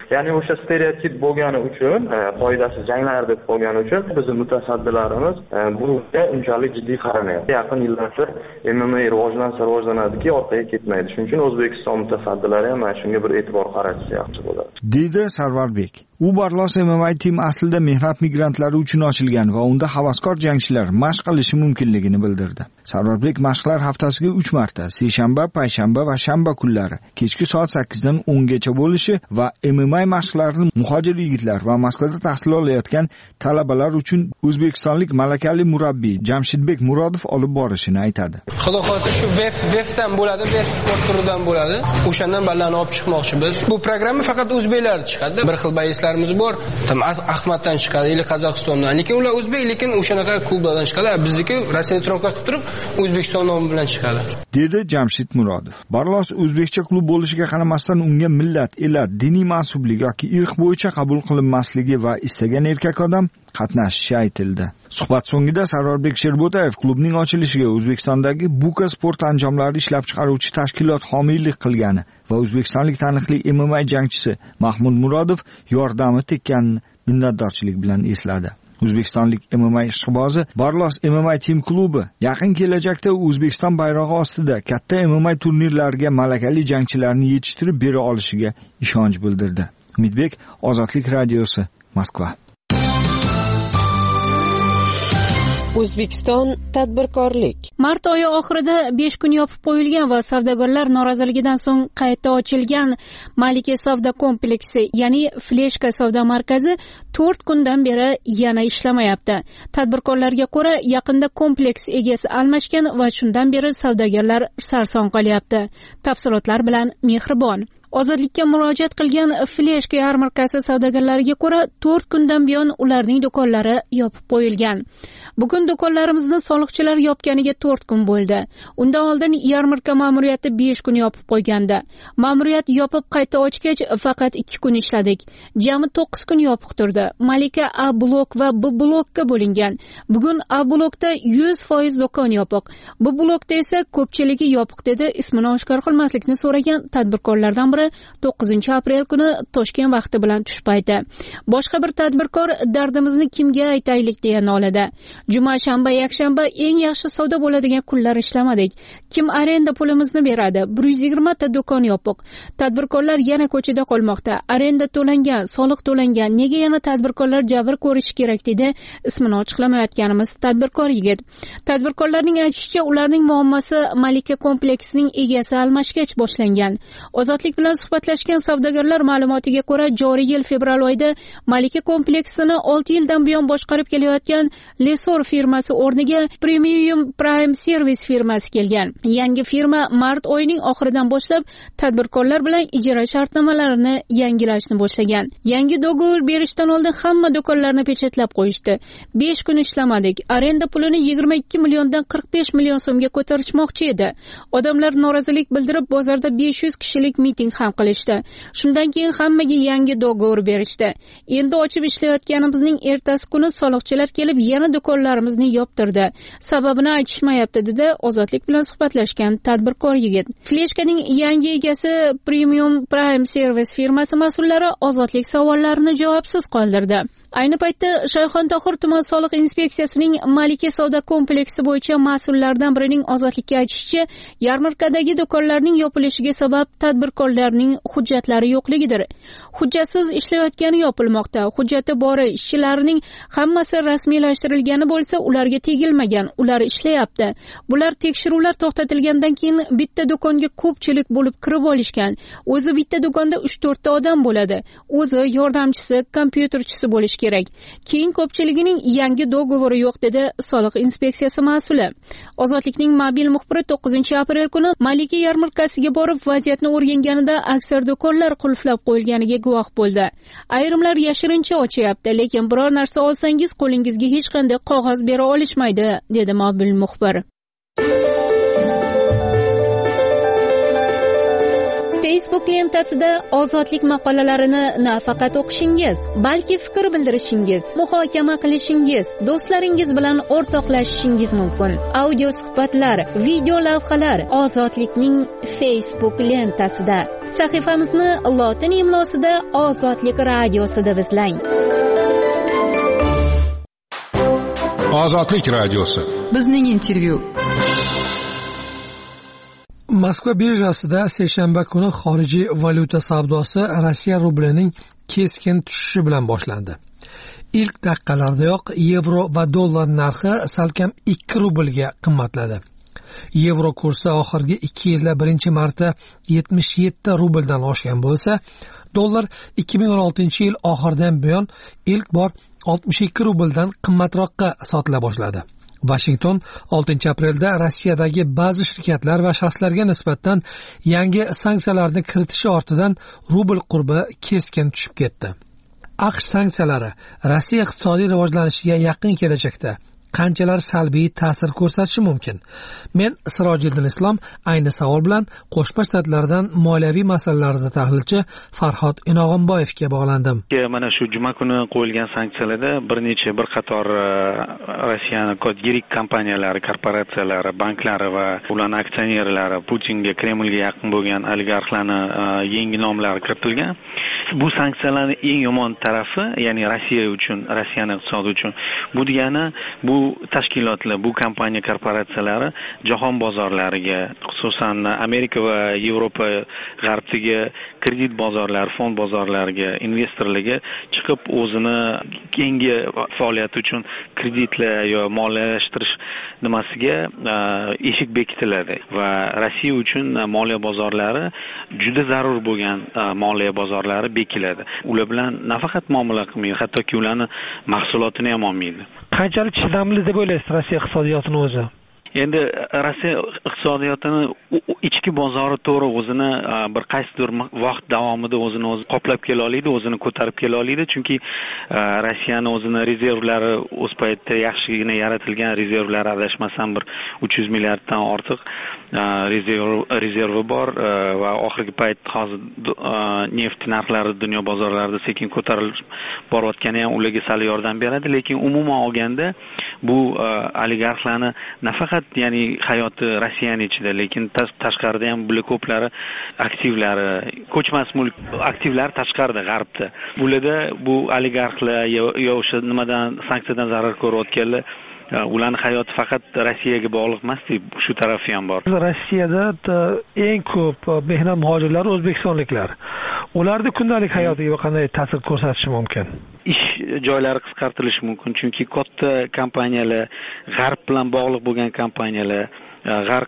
Ya'ni o'sha stereotip bo'lgani uchun, foydasiz janglar deb qo'ygani uchun bizning mutasaddilarimiz bunga unchalik jiddiy qaramayapti. Yaqin yillarda MMA rivojlanadiki, orqaga ketmaydi. Shuning uchun O'zbekiston mutasaddilari ham mana shunga bir e'tibor qaratsa yaxshi bo'ladi. Dedi Sarvarbek. U Barlos MMA Team aslida mehnat migrantlari uchun ochilgan va unda havaskor jangchilar mashq qilishi mumkinligini bildirdi. Sarvarbek mashqlar haftasiga 3 marta, seshanba, payshanba va shanba kunlari kechki soat 8 dan 10 gacha bo'lishi va MMA mashqlarini muhojir yigitlar va Moskvada tahsil olayotgan talabalar uchun o'zbekistonlik malakali murabbiy Jamshidbek Murodov olib borishini aytadi. Xudo xohlasa shu VEFdan bo'ladi, VEF sport turidan bo'ladi. O'shandan ballarni olib chiqmoqchimiz. Bu programma faqat o'zbeklar chiqadi. Bir xil bayslarimiz bor. Ahmaddan chiqadi, ili Qozog'istondan. Lekin ular o'zbek, lekin o'shanaqa klublardan chiqadi. Bizniki Rossiya tronka qilib turib O'zbekiston nomi bilan chiqadi. Dedi Jamshid Murodov. Barlos o'zbekcha klub bo'lishiga qaramasdan unga millat, elat, diniy mansublik yoki irq bo'yicha qabul qilinmasligi va istagan erkak odam qatnashishi aytildi. Suhbat so'ngida Sarvarbek Sherbotayev klubning ochilishiga O'zbekistondagi Buka sport anjomlari ishlab chiqaruvchi tashkilot homiylik qilgani va o'zbekistonlik taniqli MMA jangchisi Mahmud Murodov yordami tekkanini minnatdorchilik bilan esladi. O'zbekistonlik MMA ishqibozi Barlos MMA Team klubi yaqin kelajakda O'zbekiston bayrog'i ostida katta MMA turnirlariga malakali jangchilarni yetishtirib bera olishiga ishonch bildirdi. Umidbek, Ozodlik radiosi, Moskva. O'zbekiston tadbirkorlik. Mart oyi oxirida 5 kun yopib qo'yilgan va savdogarlar noroziligidan so'ng qayta ochilgan Malika savdo kompleksi, ya'ni Fleshka savdo markazi 4 kundan beri yana ishlamayapti. Tadbirkorlarga ko'ra, yaqinda kompleks egasi almashgan va shundan beri savdogarlar sarson qolyapti. Tafsilotlar bilan Mehribon. Ozodlikka murojaat qilgan Fleshka yarmarkasi savdogarlariga ko'ra 4 kundan buyon ularning do'konlari yopib qo'yilgan. Bugun do'konlarimizni soliqchilar yopganiga 4 kun bo'ldi. Undan oldin yarmarka ma'muriyati 5 kun yopib qo'ygandi. Ma'muriyat yopib qayta ochgach faqat 2 kun ishladik. Jami 9 kun yopiq turdi. Malika A blok va B blokka bo'lingan. Bugun A blokda 100% do'kon yopiq. B blokda esa ko'pchiligi yopiq, dedi ismini oshkor qilmaslikni so'ragan tadbirkorlardan biri 9-aprel kuni Toshkent vaqti bilan tush payti. Boshqa bir tadbirkor dardimizni kimga aytaylik deya noladi. Juma, shanba, yakshanba eng yaxshi savdo bo'ladigan kunlar ishlamadik. Kim arenda pulimizni beradi? 120 ta do'kon yopiq. Tadbirkorlar yana ko'chada qolmoqda. Arenda to'langan, soliq to'langan. Nega yana tadbirkorlar jabr ko'rishi kerak, dedi ismini ochiqlamayotganimiz tadbirkor yigit. Tadbirkorlarning aytishicha, ularning muammosi Malika kompleksining egasi almashgach boshlangan. Ozodlik bilan suhbatlashgan savdogarlar ma'lumotiga ko'ra, joriy yil fevral oyida Malika kompleksini 6 yildan buyon boshqarib kelayotgan Lesor firmasi o'rniga Premium Prime Service firmasi kelgan. Yangi firma mart oyining oxiridan boshlab tadbirkorlar bilan ijara shartnomalarini yangilashni boshlagan. Yangi dogovor berishdan oldin hamma do'konlarni pechatlab qo'yishdi. 5 kun ishlamadik. Arenda pulini 22 milliondan 45 million so'mga ko'tarishmoqchi edi. Odamlar norozilik bildirib bozorda 500 kishilik miting ham qilishdi. Shundan keyin hammaga yangi dogovor berishdi. Endi ochib ishlayotganimizning ertasi kuni soliqchilar kelib yana do'konlarimizni yoptirdi. Sababini aytishmayapti, dedi Ozodlik bilan suhbatlashgan tadbirkor yigit. Fleshkaning yangi egasi Premium Prime Service firmasi mas'ullari Ozodlik savollarini javobsiz qoldirdi. Ayni paytda Shayxontohur tuman soliq inspeksiyasining Malika savdo kompleksi bo'yicha mas'ullaridan birining Ozodlikka aytishicha, yarmarkadagi do'konlarning yopilishiga sabab tadbirkorlarning hujjatlari yo'qligidir. Hujjatsiz ishlayotgani yopilmoqda. Hujjati bori ishchilarining hammasi rasmiylashtirilgani bo'lsa, ularga tegilmagan, ular ishlayapti. Bular tekshiruvlar to'xtatilgandan keyin bitta do'konga ko'pchilik bo'lib kirib olishgan. O'zi bitta do'konda 3-4 ta odam bo'ladi. O'zi, yordamchisi, kompyuterchisi bo'lish kerak. Keyin ko'pchiligining yangi dogovori yo'q, dedi soliq inspeksiyasi mas'uli. Ozodlikning mobil muxbiri 9-aprel kuni Malika yarmarkasiga borib vaziyatni o'rganganida aksar do'konlar qulflab qo'yilganiga guvoh bo'ldi. Ayrimlar yashirincha ochyapti, lekin biror narsa olsangiz qo'lingizga hech qanday qog'oz bera olishmaydi, dedi mobil muxbir. Facebook lentasida ozodlik maqolalarini nafaqat o'qishingiz, balki fikr bildirishingiz, muhokama qilishingiz, do'stlaringiz bilan o'rtoqlashishingiz mumkin. Audio suhbatlar, video lavhalar ozodlikning Facebook lentasida. Sahifamizni lotin imlosida Ozodlik radiosida izlang. Ozodlik radiosi. Bizning intervyu. Moskva birjasida seshanba kuni xorijiy valyuta savdosi Rossiya rublining keskin tushishi bilan boshlandi. Ilk daqiqalardayoq yevro va dollar narxi salkam 2 rublga qimmatladi. Yevro kursi oxirgi 2 yilda birinchi marta 77 rubldan oshgan bo'lsa, dollar 2016-yil oxiridan buyon ilk bor 62 rubldan qimmatroqqa sotila boshladi. Washington 6 aprelda Rossiyadagi ba'zi shirkatlar va shaxslarga nisbatan yangi sanksiyalarni kiritishi ortidan rubl qurbi keskin tushib ketdi. AQSh sanksiyalari Rossiya iqtisodiy rivojlanishiga yaqin kelajakda qanchalar salbiy ta'sir ko'rsatishi mumkin? Men Sirojiddin Islom ayni savol bilan Qo'shma Shtatlardan moliyaviy masalalarda tahlilchi Farhod Inog'imboyevga bog'landim. Mana shu juma kuni qo'yilgan sanksiyalarda bir qator Rossiyaning yirik kompaniyalari, korporatsiyalari, banklari va ularning aksionerlari, Putinga, Kremlga yaqin bo'lgan oligarxlarning yangi nomlari kiritilgan. Bu sanksiyalarning eng yomon tarafi, ya'ni Rossiya uchun, Rossiyaning iqtisodi uchun bu degani bu tashkilotlar, bu kompaniya korporatsiyalari jahon bozorlariga, xususan Amerika va Yevropa g'arbdagi kredit bozorlari, fond bozorlariga, investorlarga chiqib o'zini keyingi faoliyati uchun kreditlar yo moliyalashtirish nimasiga eshik bekitiladi va Rossiya uchun moliya bozorlari juda zarur bo'lgan moliya bozorlari bekiladi. Ular bilan nafaqat muomala qilmaydi, hattoki ularning mahsulotini ham olmaydi. Qanchalik chidamli deb o'ylaysiz Rossiya iqtisodiyotini o'zi? Endi Rossiya iqtisodiyotini ichki bozori to'g'ri o'zini bir qaysidir vaqt davomida o'zini o'zi qoplab kela oladi, o'zini ko'tarib kela oladi, chunki Rossiyaning o'zini rezervlari o'z paytida yaxshigina yaratilgan rezervlar, adashmasam bir 300 milliarddan ortiq rezervi bor va oxirgi payt hozir neft narxlari dunyo bozorlarida sekin ko'tarilib borayotgani ham ularga sal yordam beradi, lekin umuman olganda bu oligarxlarni nafaqat ya'ni hayoti Rossiyaning ichida, lekin tashqarida ham bular ko'plari aktivlari, ko'chmas mulk aktivlari tashqarida, g'arbda. Bularda bu oligarxlar yo o'sha nimadan sanksiyadan zarar ko'rayotganlar ularning hayoti faqat Rossiyaga bog'liq emas, shu tarafi ham bor. Rossiyada eng ko'p mehnat muhojirlari o'zbekistonliklar. Ularning kundalik hayotiga qanday ta'sir ko'rsatishi mumkin? Ish joylari qisqartirilishi mumkin, chunki katta kompaniyalar, g'arb bilan bog'liq bo'lgan kompaniyalar, g'arb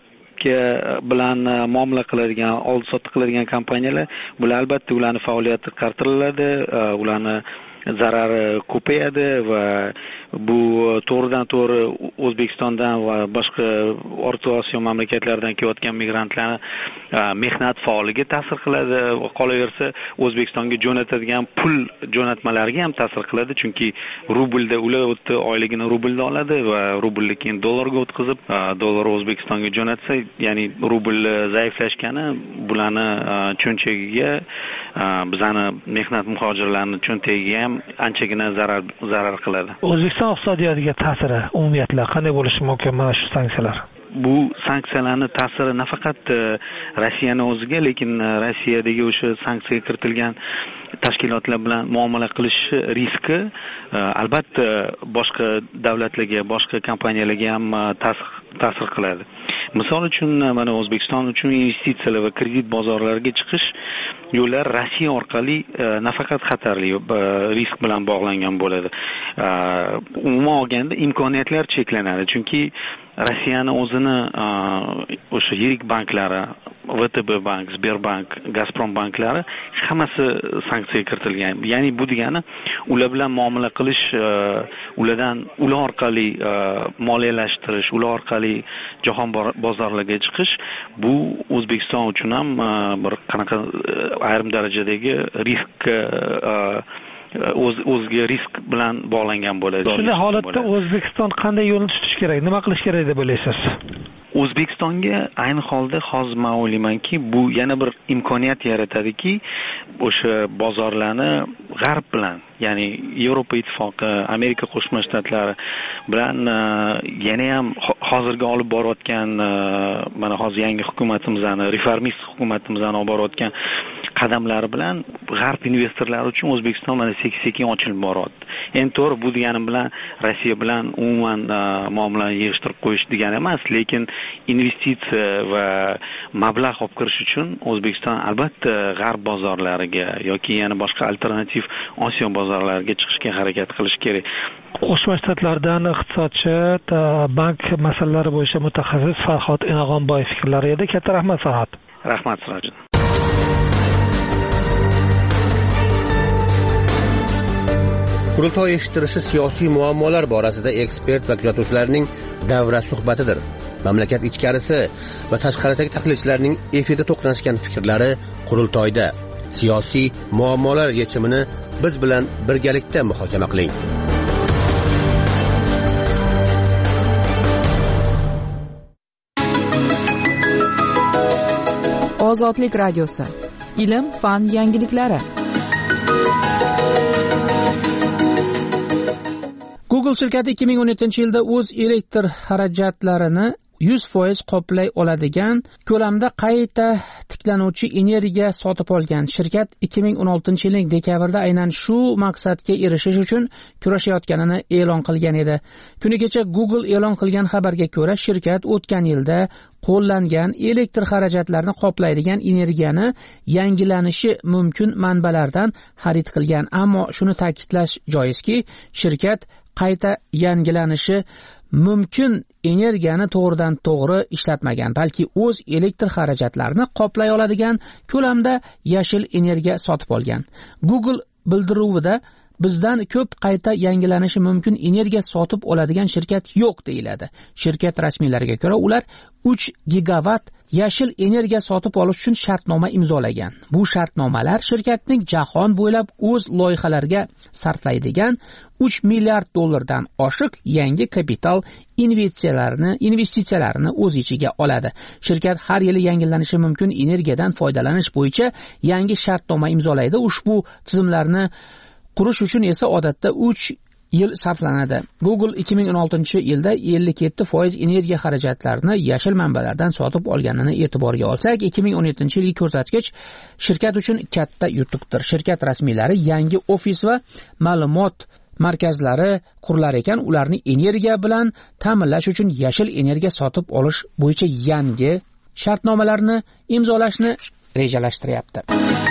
bilan muomala qiladigan, oldi-sotdi qiladigan kompaniyalar, bular albatta ularning faoliyati qisqartiriladi, ularning zarari ko'payadi va bu to'g'ridan to'g'ri O'zbekistondan va boshqa O'rta Osiyo mamlakatlaridan kelayotgan migrantlarning mehnat faoliga ta'sir qiladi. Qolaversa, O'zbekistonga jo'natadigan pul jo'natmalariga ham ta'sir qiladi, chunki rublda ular o'tdi oyligini rublda oladi va rublni keyin dollarga o'tkazib, dollar O'zbekistonga jo'natsa, ya'ni rubl zaiflashgani bularni cho'ntagiga, bizani mehnat muhojirlarning cho'ntagiga ham anchagina zarar qiladi. O'zbekiston iqtisodiyotiga ta'siri umumiyatla qanday bo'lishi mumkin mana shu sanksiyalar? Bu sanksiyalarning ta'siri nafaqat Rossiyaning o'ziga, lekin Rossiyadagi o'sha sanksiyaga kiritilgan tashkilotlar bilan muomala qilish riski albatta boshqa davlatlarga, boshqa kompaniyalarga ham ta'sir qiladi. Misol uchun mana O'zbekiston uchun investitsiyalar va kredit bozorlariga chiqish yo'llar Rossiya orqali nafaqat xatarli, risk bilan bog'langan bo'ladi. Umuman olganda imkoniyatlar cheklanadi, chunki Rossiyaning o'zini o'sha yirik banklari, VTB bank, Sberbank, Gazprom banklari hammasi sanksiyaga kiritilgan. Ya'ni bu degani ular bilan muomala qilish, ular orqali moliyalashtirish, ular orqali jahon bozorlariga chiqish, bu O'zbekiston uchun ham bir qanaqa ayrim darajadagi risk o'ziga risk bilan bog'langan bo'ladi. Shunday holatda O'zbekiston qanday yo'lni tutish kerak, nima qilish kerak deb o'ylaysiz? O'zbekistonga ayni holda hozir men o'ylaymanki, bu yana bir imkoniyat yaratadiki, o'sha bozorlarni g'arb bilan, ya'ni Yevropa ittifoqi, Amerika Qo'shma Shtatlari bilan yana ham hozirgi olib borayotgan mana hozir yangi hukumatimizning, reformist hukumatimizning olib borayotgan qadamlari bilan g'arb investorlari uchun O'zbekiston mana sekin-sekin ochilib boryapti. Endi to'g'ri, bu deganim bilan Rossiya bilan umuman muomalani yig'ishtirib qo'yish degani emas, lekin investitsiya va mablag' olib kirish uchun O'zbekiston albatta g'arb bozorlariga yoki yana boshqa alternativ Osiyo bozorlariga chiqishga harakat qilish kerak. Qo'shma Shtatlardan iqtisodchi, bank masalalari bo'yicha mutaxassis Farhod Inog'onboyev fikrlari edi. Katta rahmat Farhod. Rahmat Sirojin. Qurultoy eshittirishi siyosiy muammolar borasida ekspert va kuzatuvchilarning davra suhbatidir. Mamlakat ichkarisi va tashqaridagi tahlilchilarning efirda to'qnashgan fikrlari qurultoyda. Siyosiy muammolar yechimini biz bilan birgalikda muhokama qiling. Ozodlik radiosi. Ilm, fan yangiliklari. Google shirkati 2017-yilda o'z elektr xarajatlarini 100% qoplay oladigan ko'lamda qayta tiklanuvchi energiya sotib olgan. Shirkat 2016-yilning dekabrida aynan shu maqsadga erishish uchun kurashayotganini e'lon qilgan edi. Kuni kecha Google e'lon qilgan xabarga ko'ra, shirkat o'tgan yilda qo'llangan elektr xarajatlarini qoplaydigan energiyani yangilanishi mumkin manbalardan xarid qilgan. Ammo shuni ta'kidlash joizki, shirkat qayta yangilanishi mumkin energiyani to'g'ridan to'g'ri ishlatmagan, balki o'z elektr xarajatlarini qoplay oladigan ko'lamda yashil energiya sotib olgan. Google bildiruvida bizdan ko'p qayta yangilanishi mumkin energiya sotib oladigan shirkat yo'q deyiladi. Shirkat rasmiylariga ko'ra, ular 3 gigavat yashil energiya sotib olish uchun shartnoma imzolagan. Bu shartnomalar shirkatning jahon bo'ylab o'z loyihalariga sarflaydigan 3 milliard dollardan oshiq yangi kapital investitsiyalarini o'z ichiga oladi. Shirkat har yili yangilanishi mumkin energiyadan foydalanish bo'yicha yangi shartnoma imzolaydi. Ushbu tizimlarni qurish uchun esa odatda 3 yil sarflanadi. Google 2016-yilda 57% energiya xarajatlarini yashil manbalardan sotib olganini e'tiborga olsak, 2017-yilgi ko'rsatkich shirkat uchun katta yutuqdir. Shirkat rasmiylari yangi ofis va ma'lumot markazlari qurilar ekan, ularni energiya bilan ta'minlash uchun yashil energiya sotib olish bo'yicha yangi shartnomalarni imzolashni rejalashtiryapti.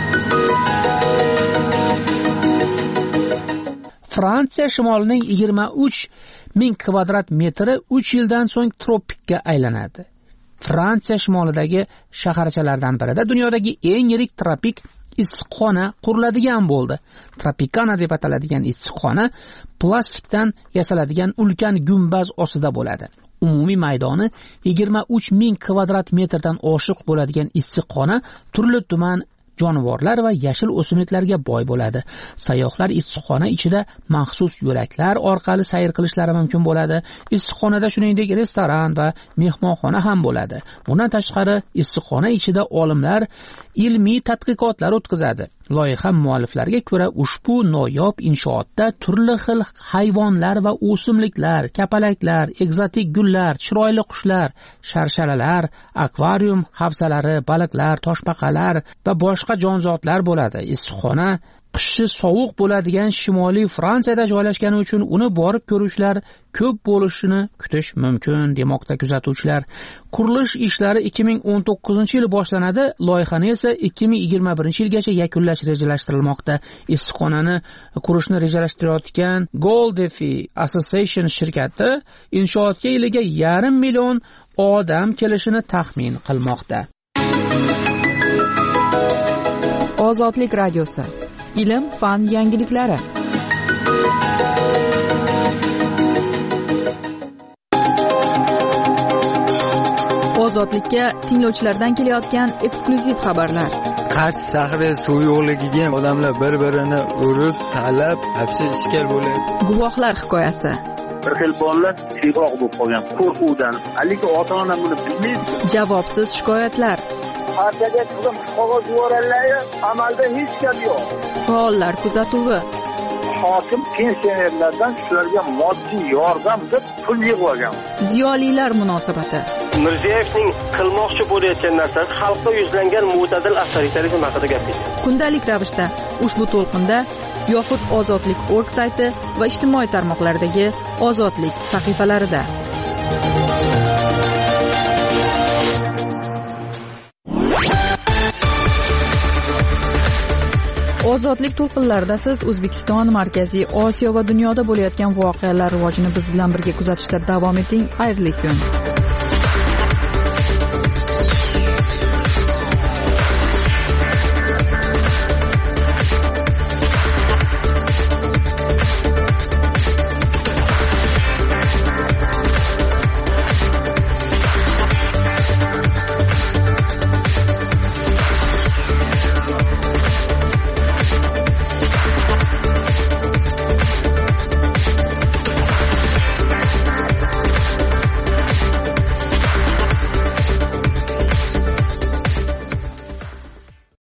Fransiya shimolining 23 ming kvadrat metri 3 yildan so'ng tropikka aylanadi. Fransiya shimolidagi shaharchalardan birida dunyodagi eng yirik tropik issiqxona quriladigan bo'ldi. Tropikana deb ataladigan issiqxona plastikdan yasaladigan ulkan gumbaz ostida bo'ladi. Umumiy maydoni 23 ming kvadrat metrdan oshiq bo'ladigan issiqxona turli-tuman jonivorlar va yashil o'simliklarga boy bo'ladi. Sayyohlar issiqxona ichida maxsus yo'laklar orqali sayr qilishlari mumkin bo'ladi. Issiqxonada shuningdek restoran va mehmonxona ham bo'ladi. Bundan tashqari issiqxona ichida olimlar ilmiy tadqiqotlar o'tkazadi. Loyiha mualliflariga ko'ra, ushbu noyob inshootda turli xil hayvonlar va o'simliklar, kapalaklar, egzotik gullar, chiroyli qushlar, sharsharalar, akvarium havzalari, baliqlar, toshbaqalar va boshqa jonzotlar bo'ladi. Issiqxona qishi sovuq bo'ladigan Shimoliy Fransiyada joylashgani uchun uni borib ko'rishlar ko'p bo'lishini kutish mumkin, demoqda kuzatuvchilar. Qurilish ishlari 2019-yil boshlanadi, loyihani esa 2021-yilgacha yakunlash rejalashtirilmoqda. Issiqxonani qurishni rejalashtirayotgan Goldefi Association shirkati inshootga yiliga 500 million odam kelishini taxmin qilmoqda. Ozodlik radiosi. Ilm, fan yangiliklari. Ozodlikka tinglovchilardan kelayotgan eksklyuziv xabarlar. Qarshi shahri suv yo'qligiga odamlar bir-birini urib, talab, hapsi ishkal bo'ladi. Guvohlar hikoyasi. bir xil bolalar siyroq bo'lib qolgan qo'rquvdan. Lekin ota-ona buni bilmaydi. Javobsiz shikoyatlar. Partiyaga chiqib qog'oz yuborganlar, amalda hech gap yo'q. Faollar kuzatuvi. Hokim pensionerlardan shularga moddiy yordam deb pul yig'ib olgan. Ziyolilar munosabati. Mirziyevning qilmoqchi bo'layotgan narsasi xalqqa yuzlangan mo'tadil avtoritarizm haqida gapirdi. Kundalik ravishda ushbu to'lqinda yoxud Ozodlik org sayti va ijtimoiy tarmoqlardagi Ozodlik sahifalarida. Ozodlik to'lqinlarida siz O'zbekiston, Markaziy Osiyo va dunyoda bo'layotgan voqealar rivojini biz bilan birga kuzatishda davom eting. Xayrli kun.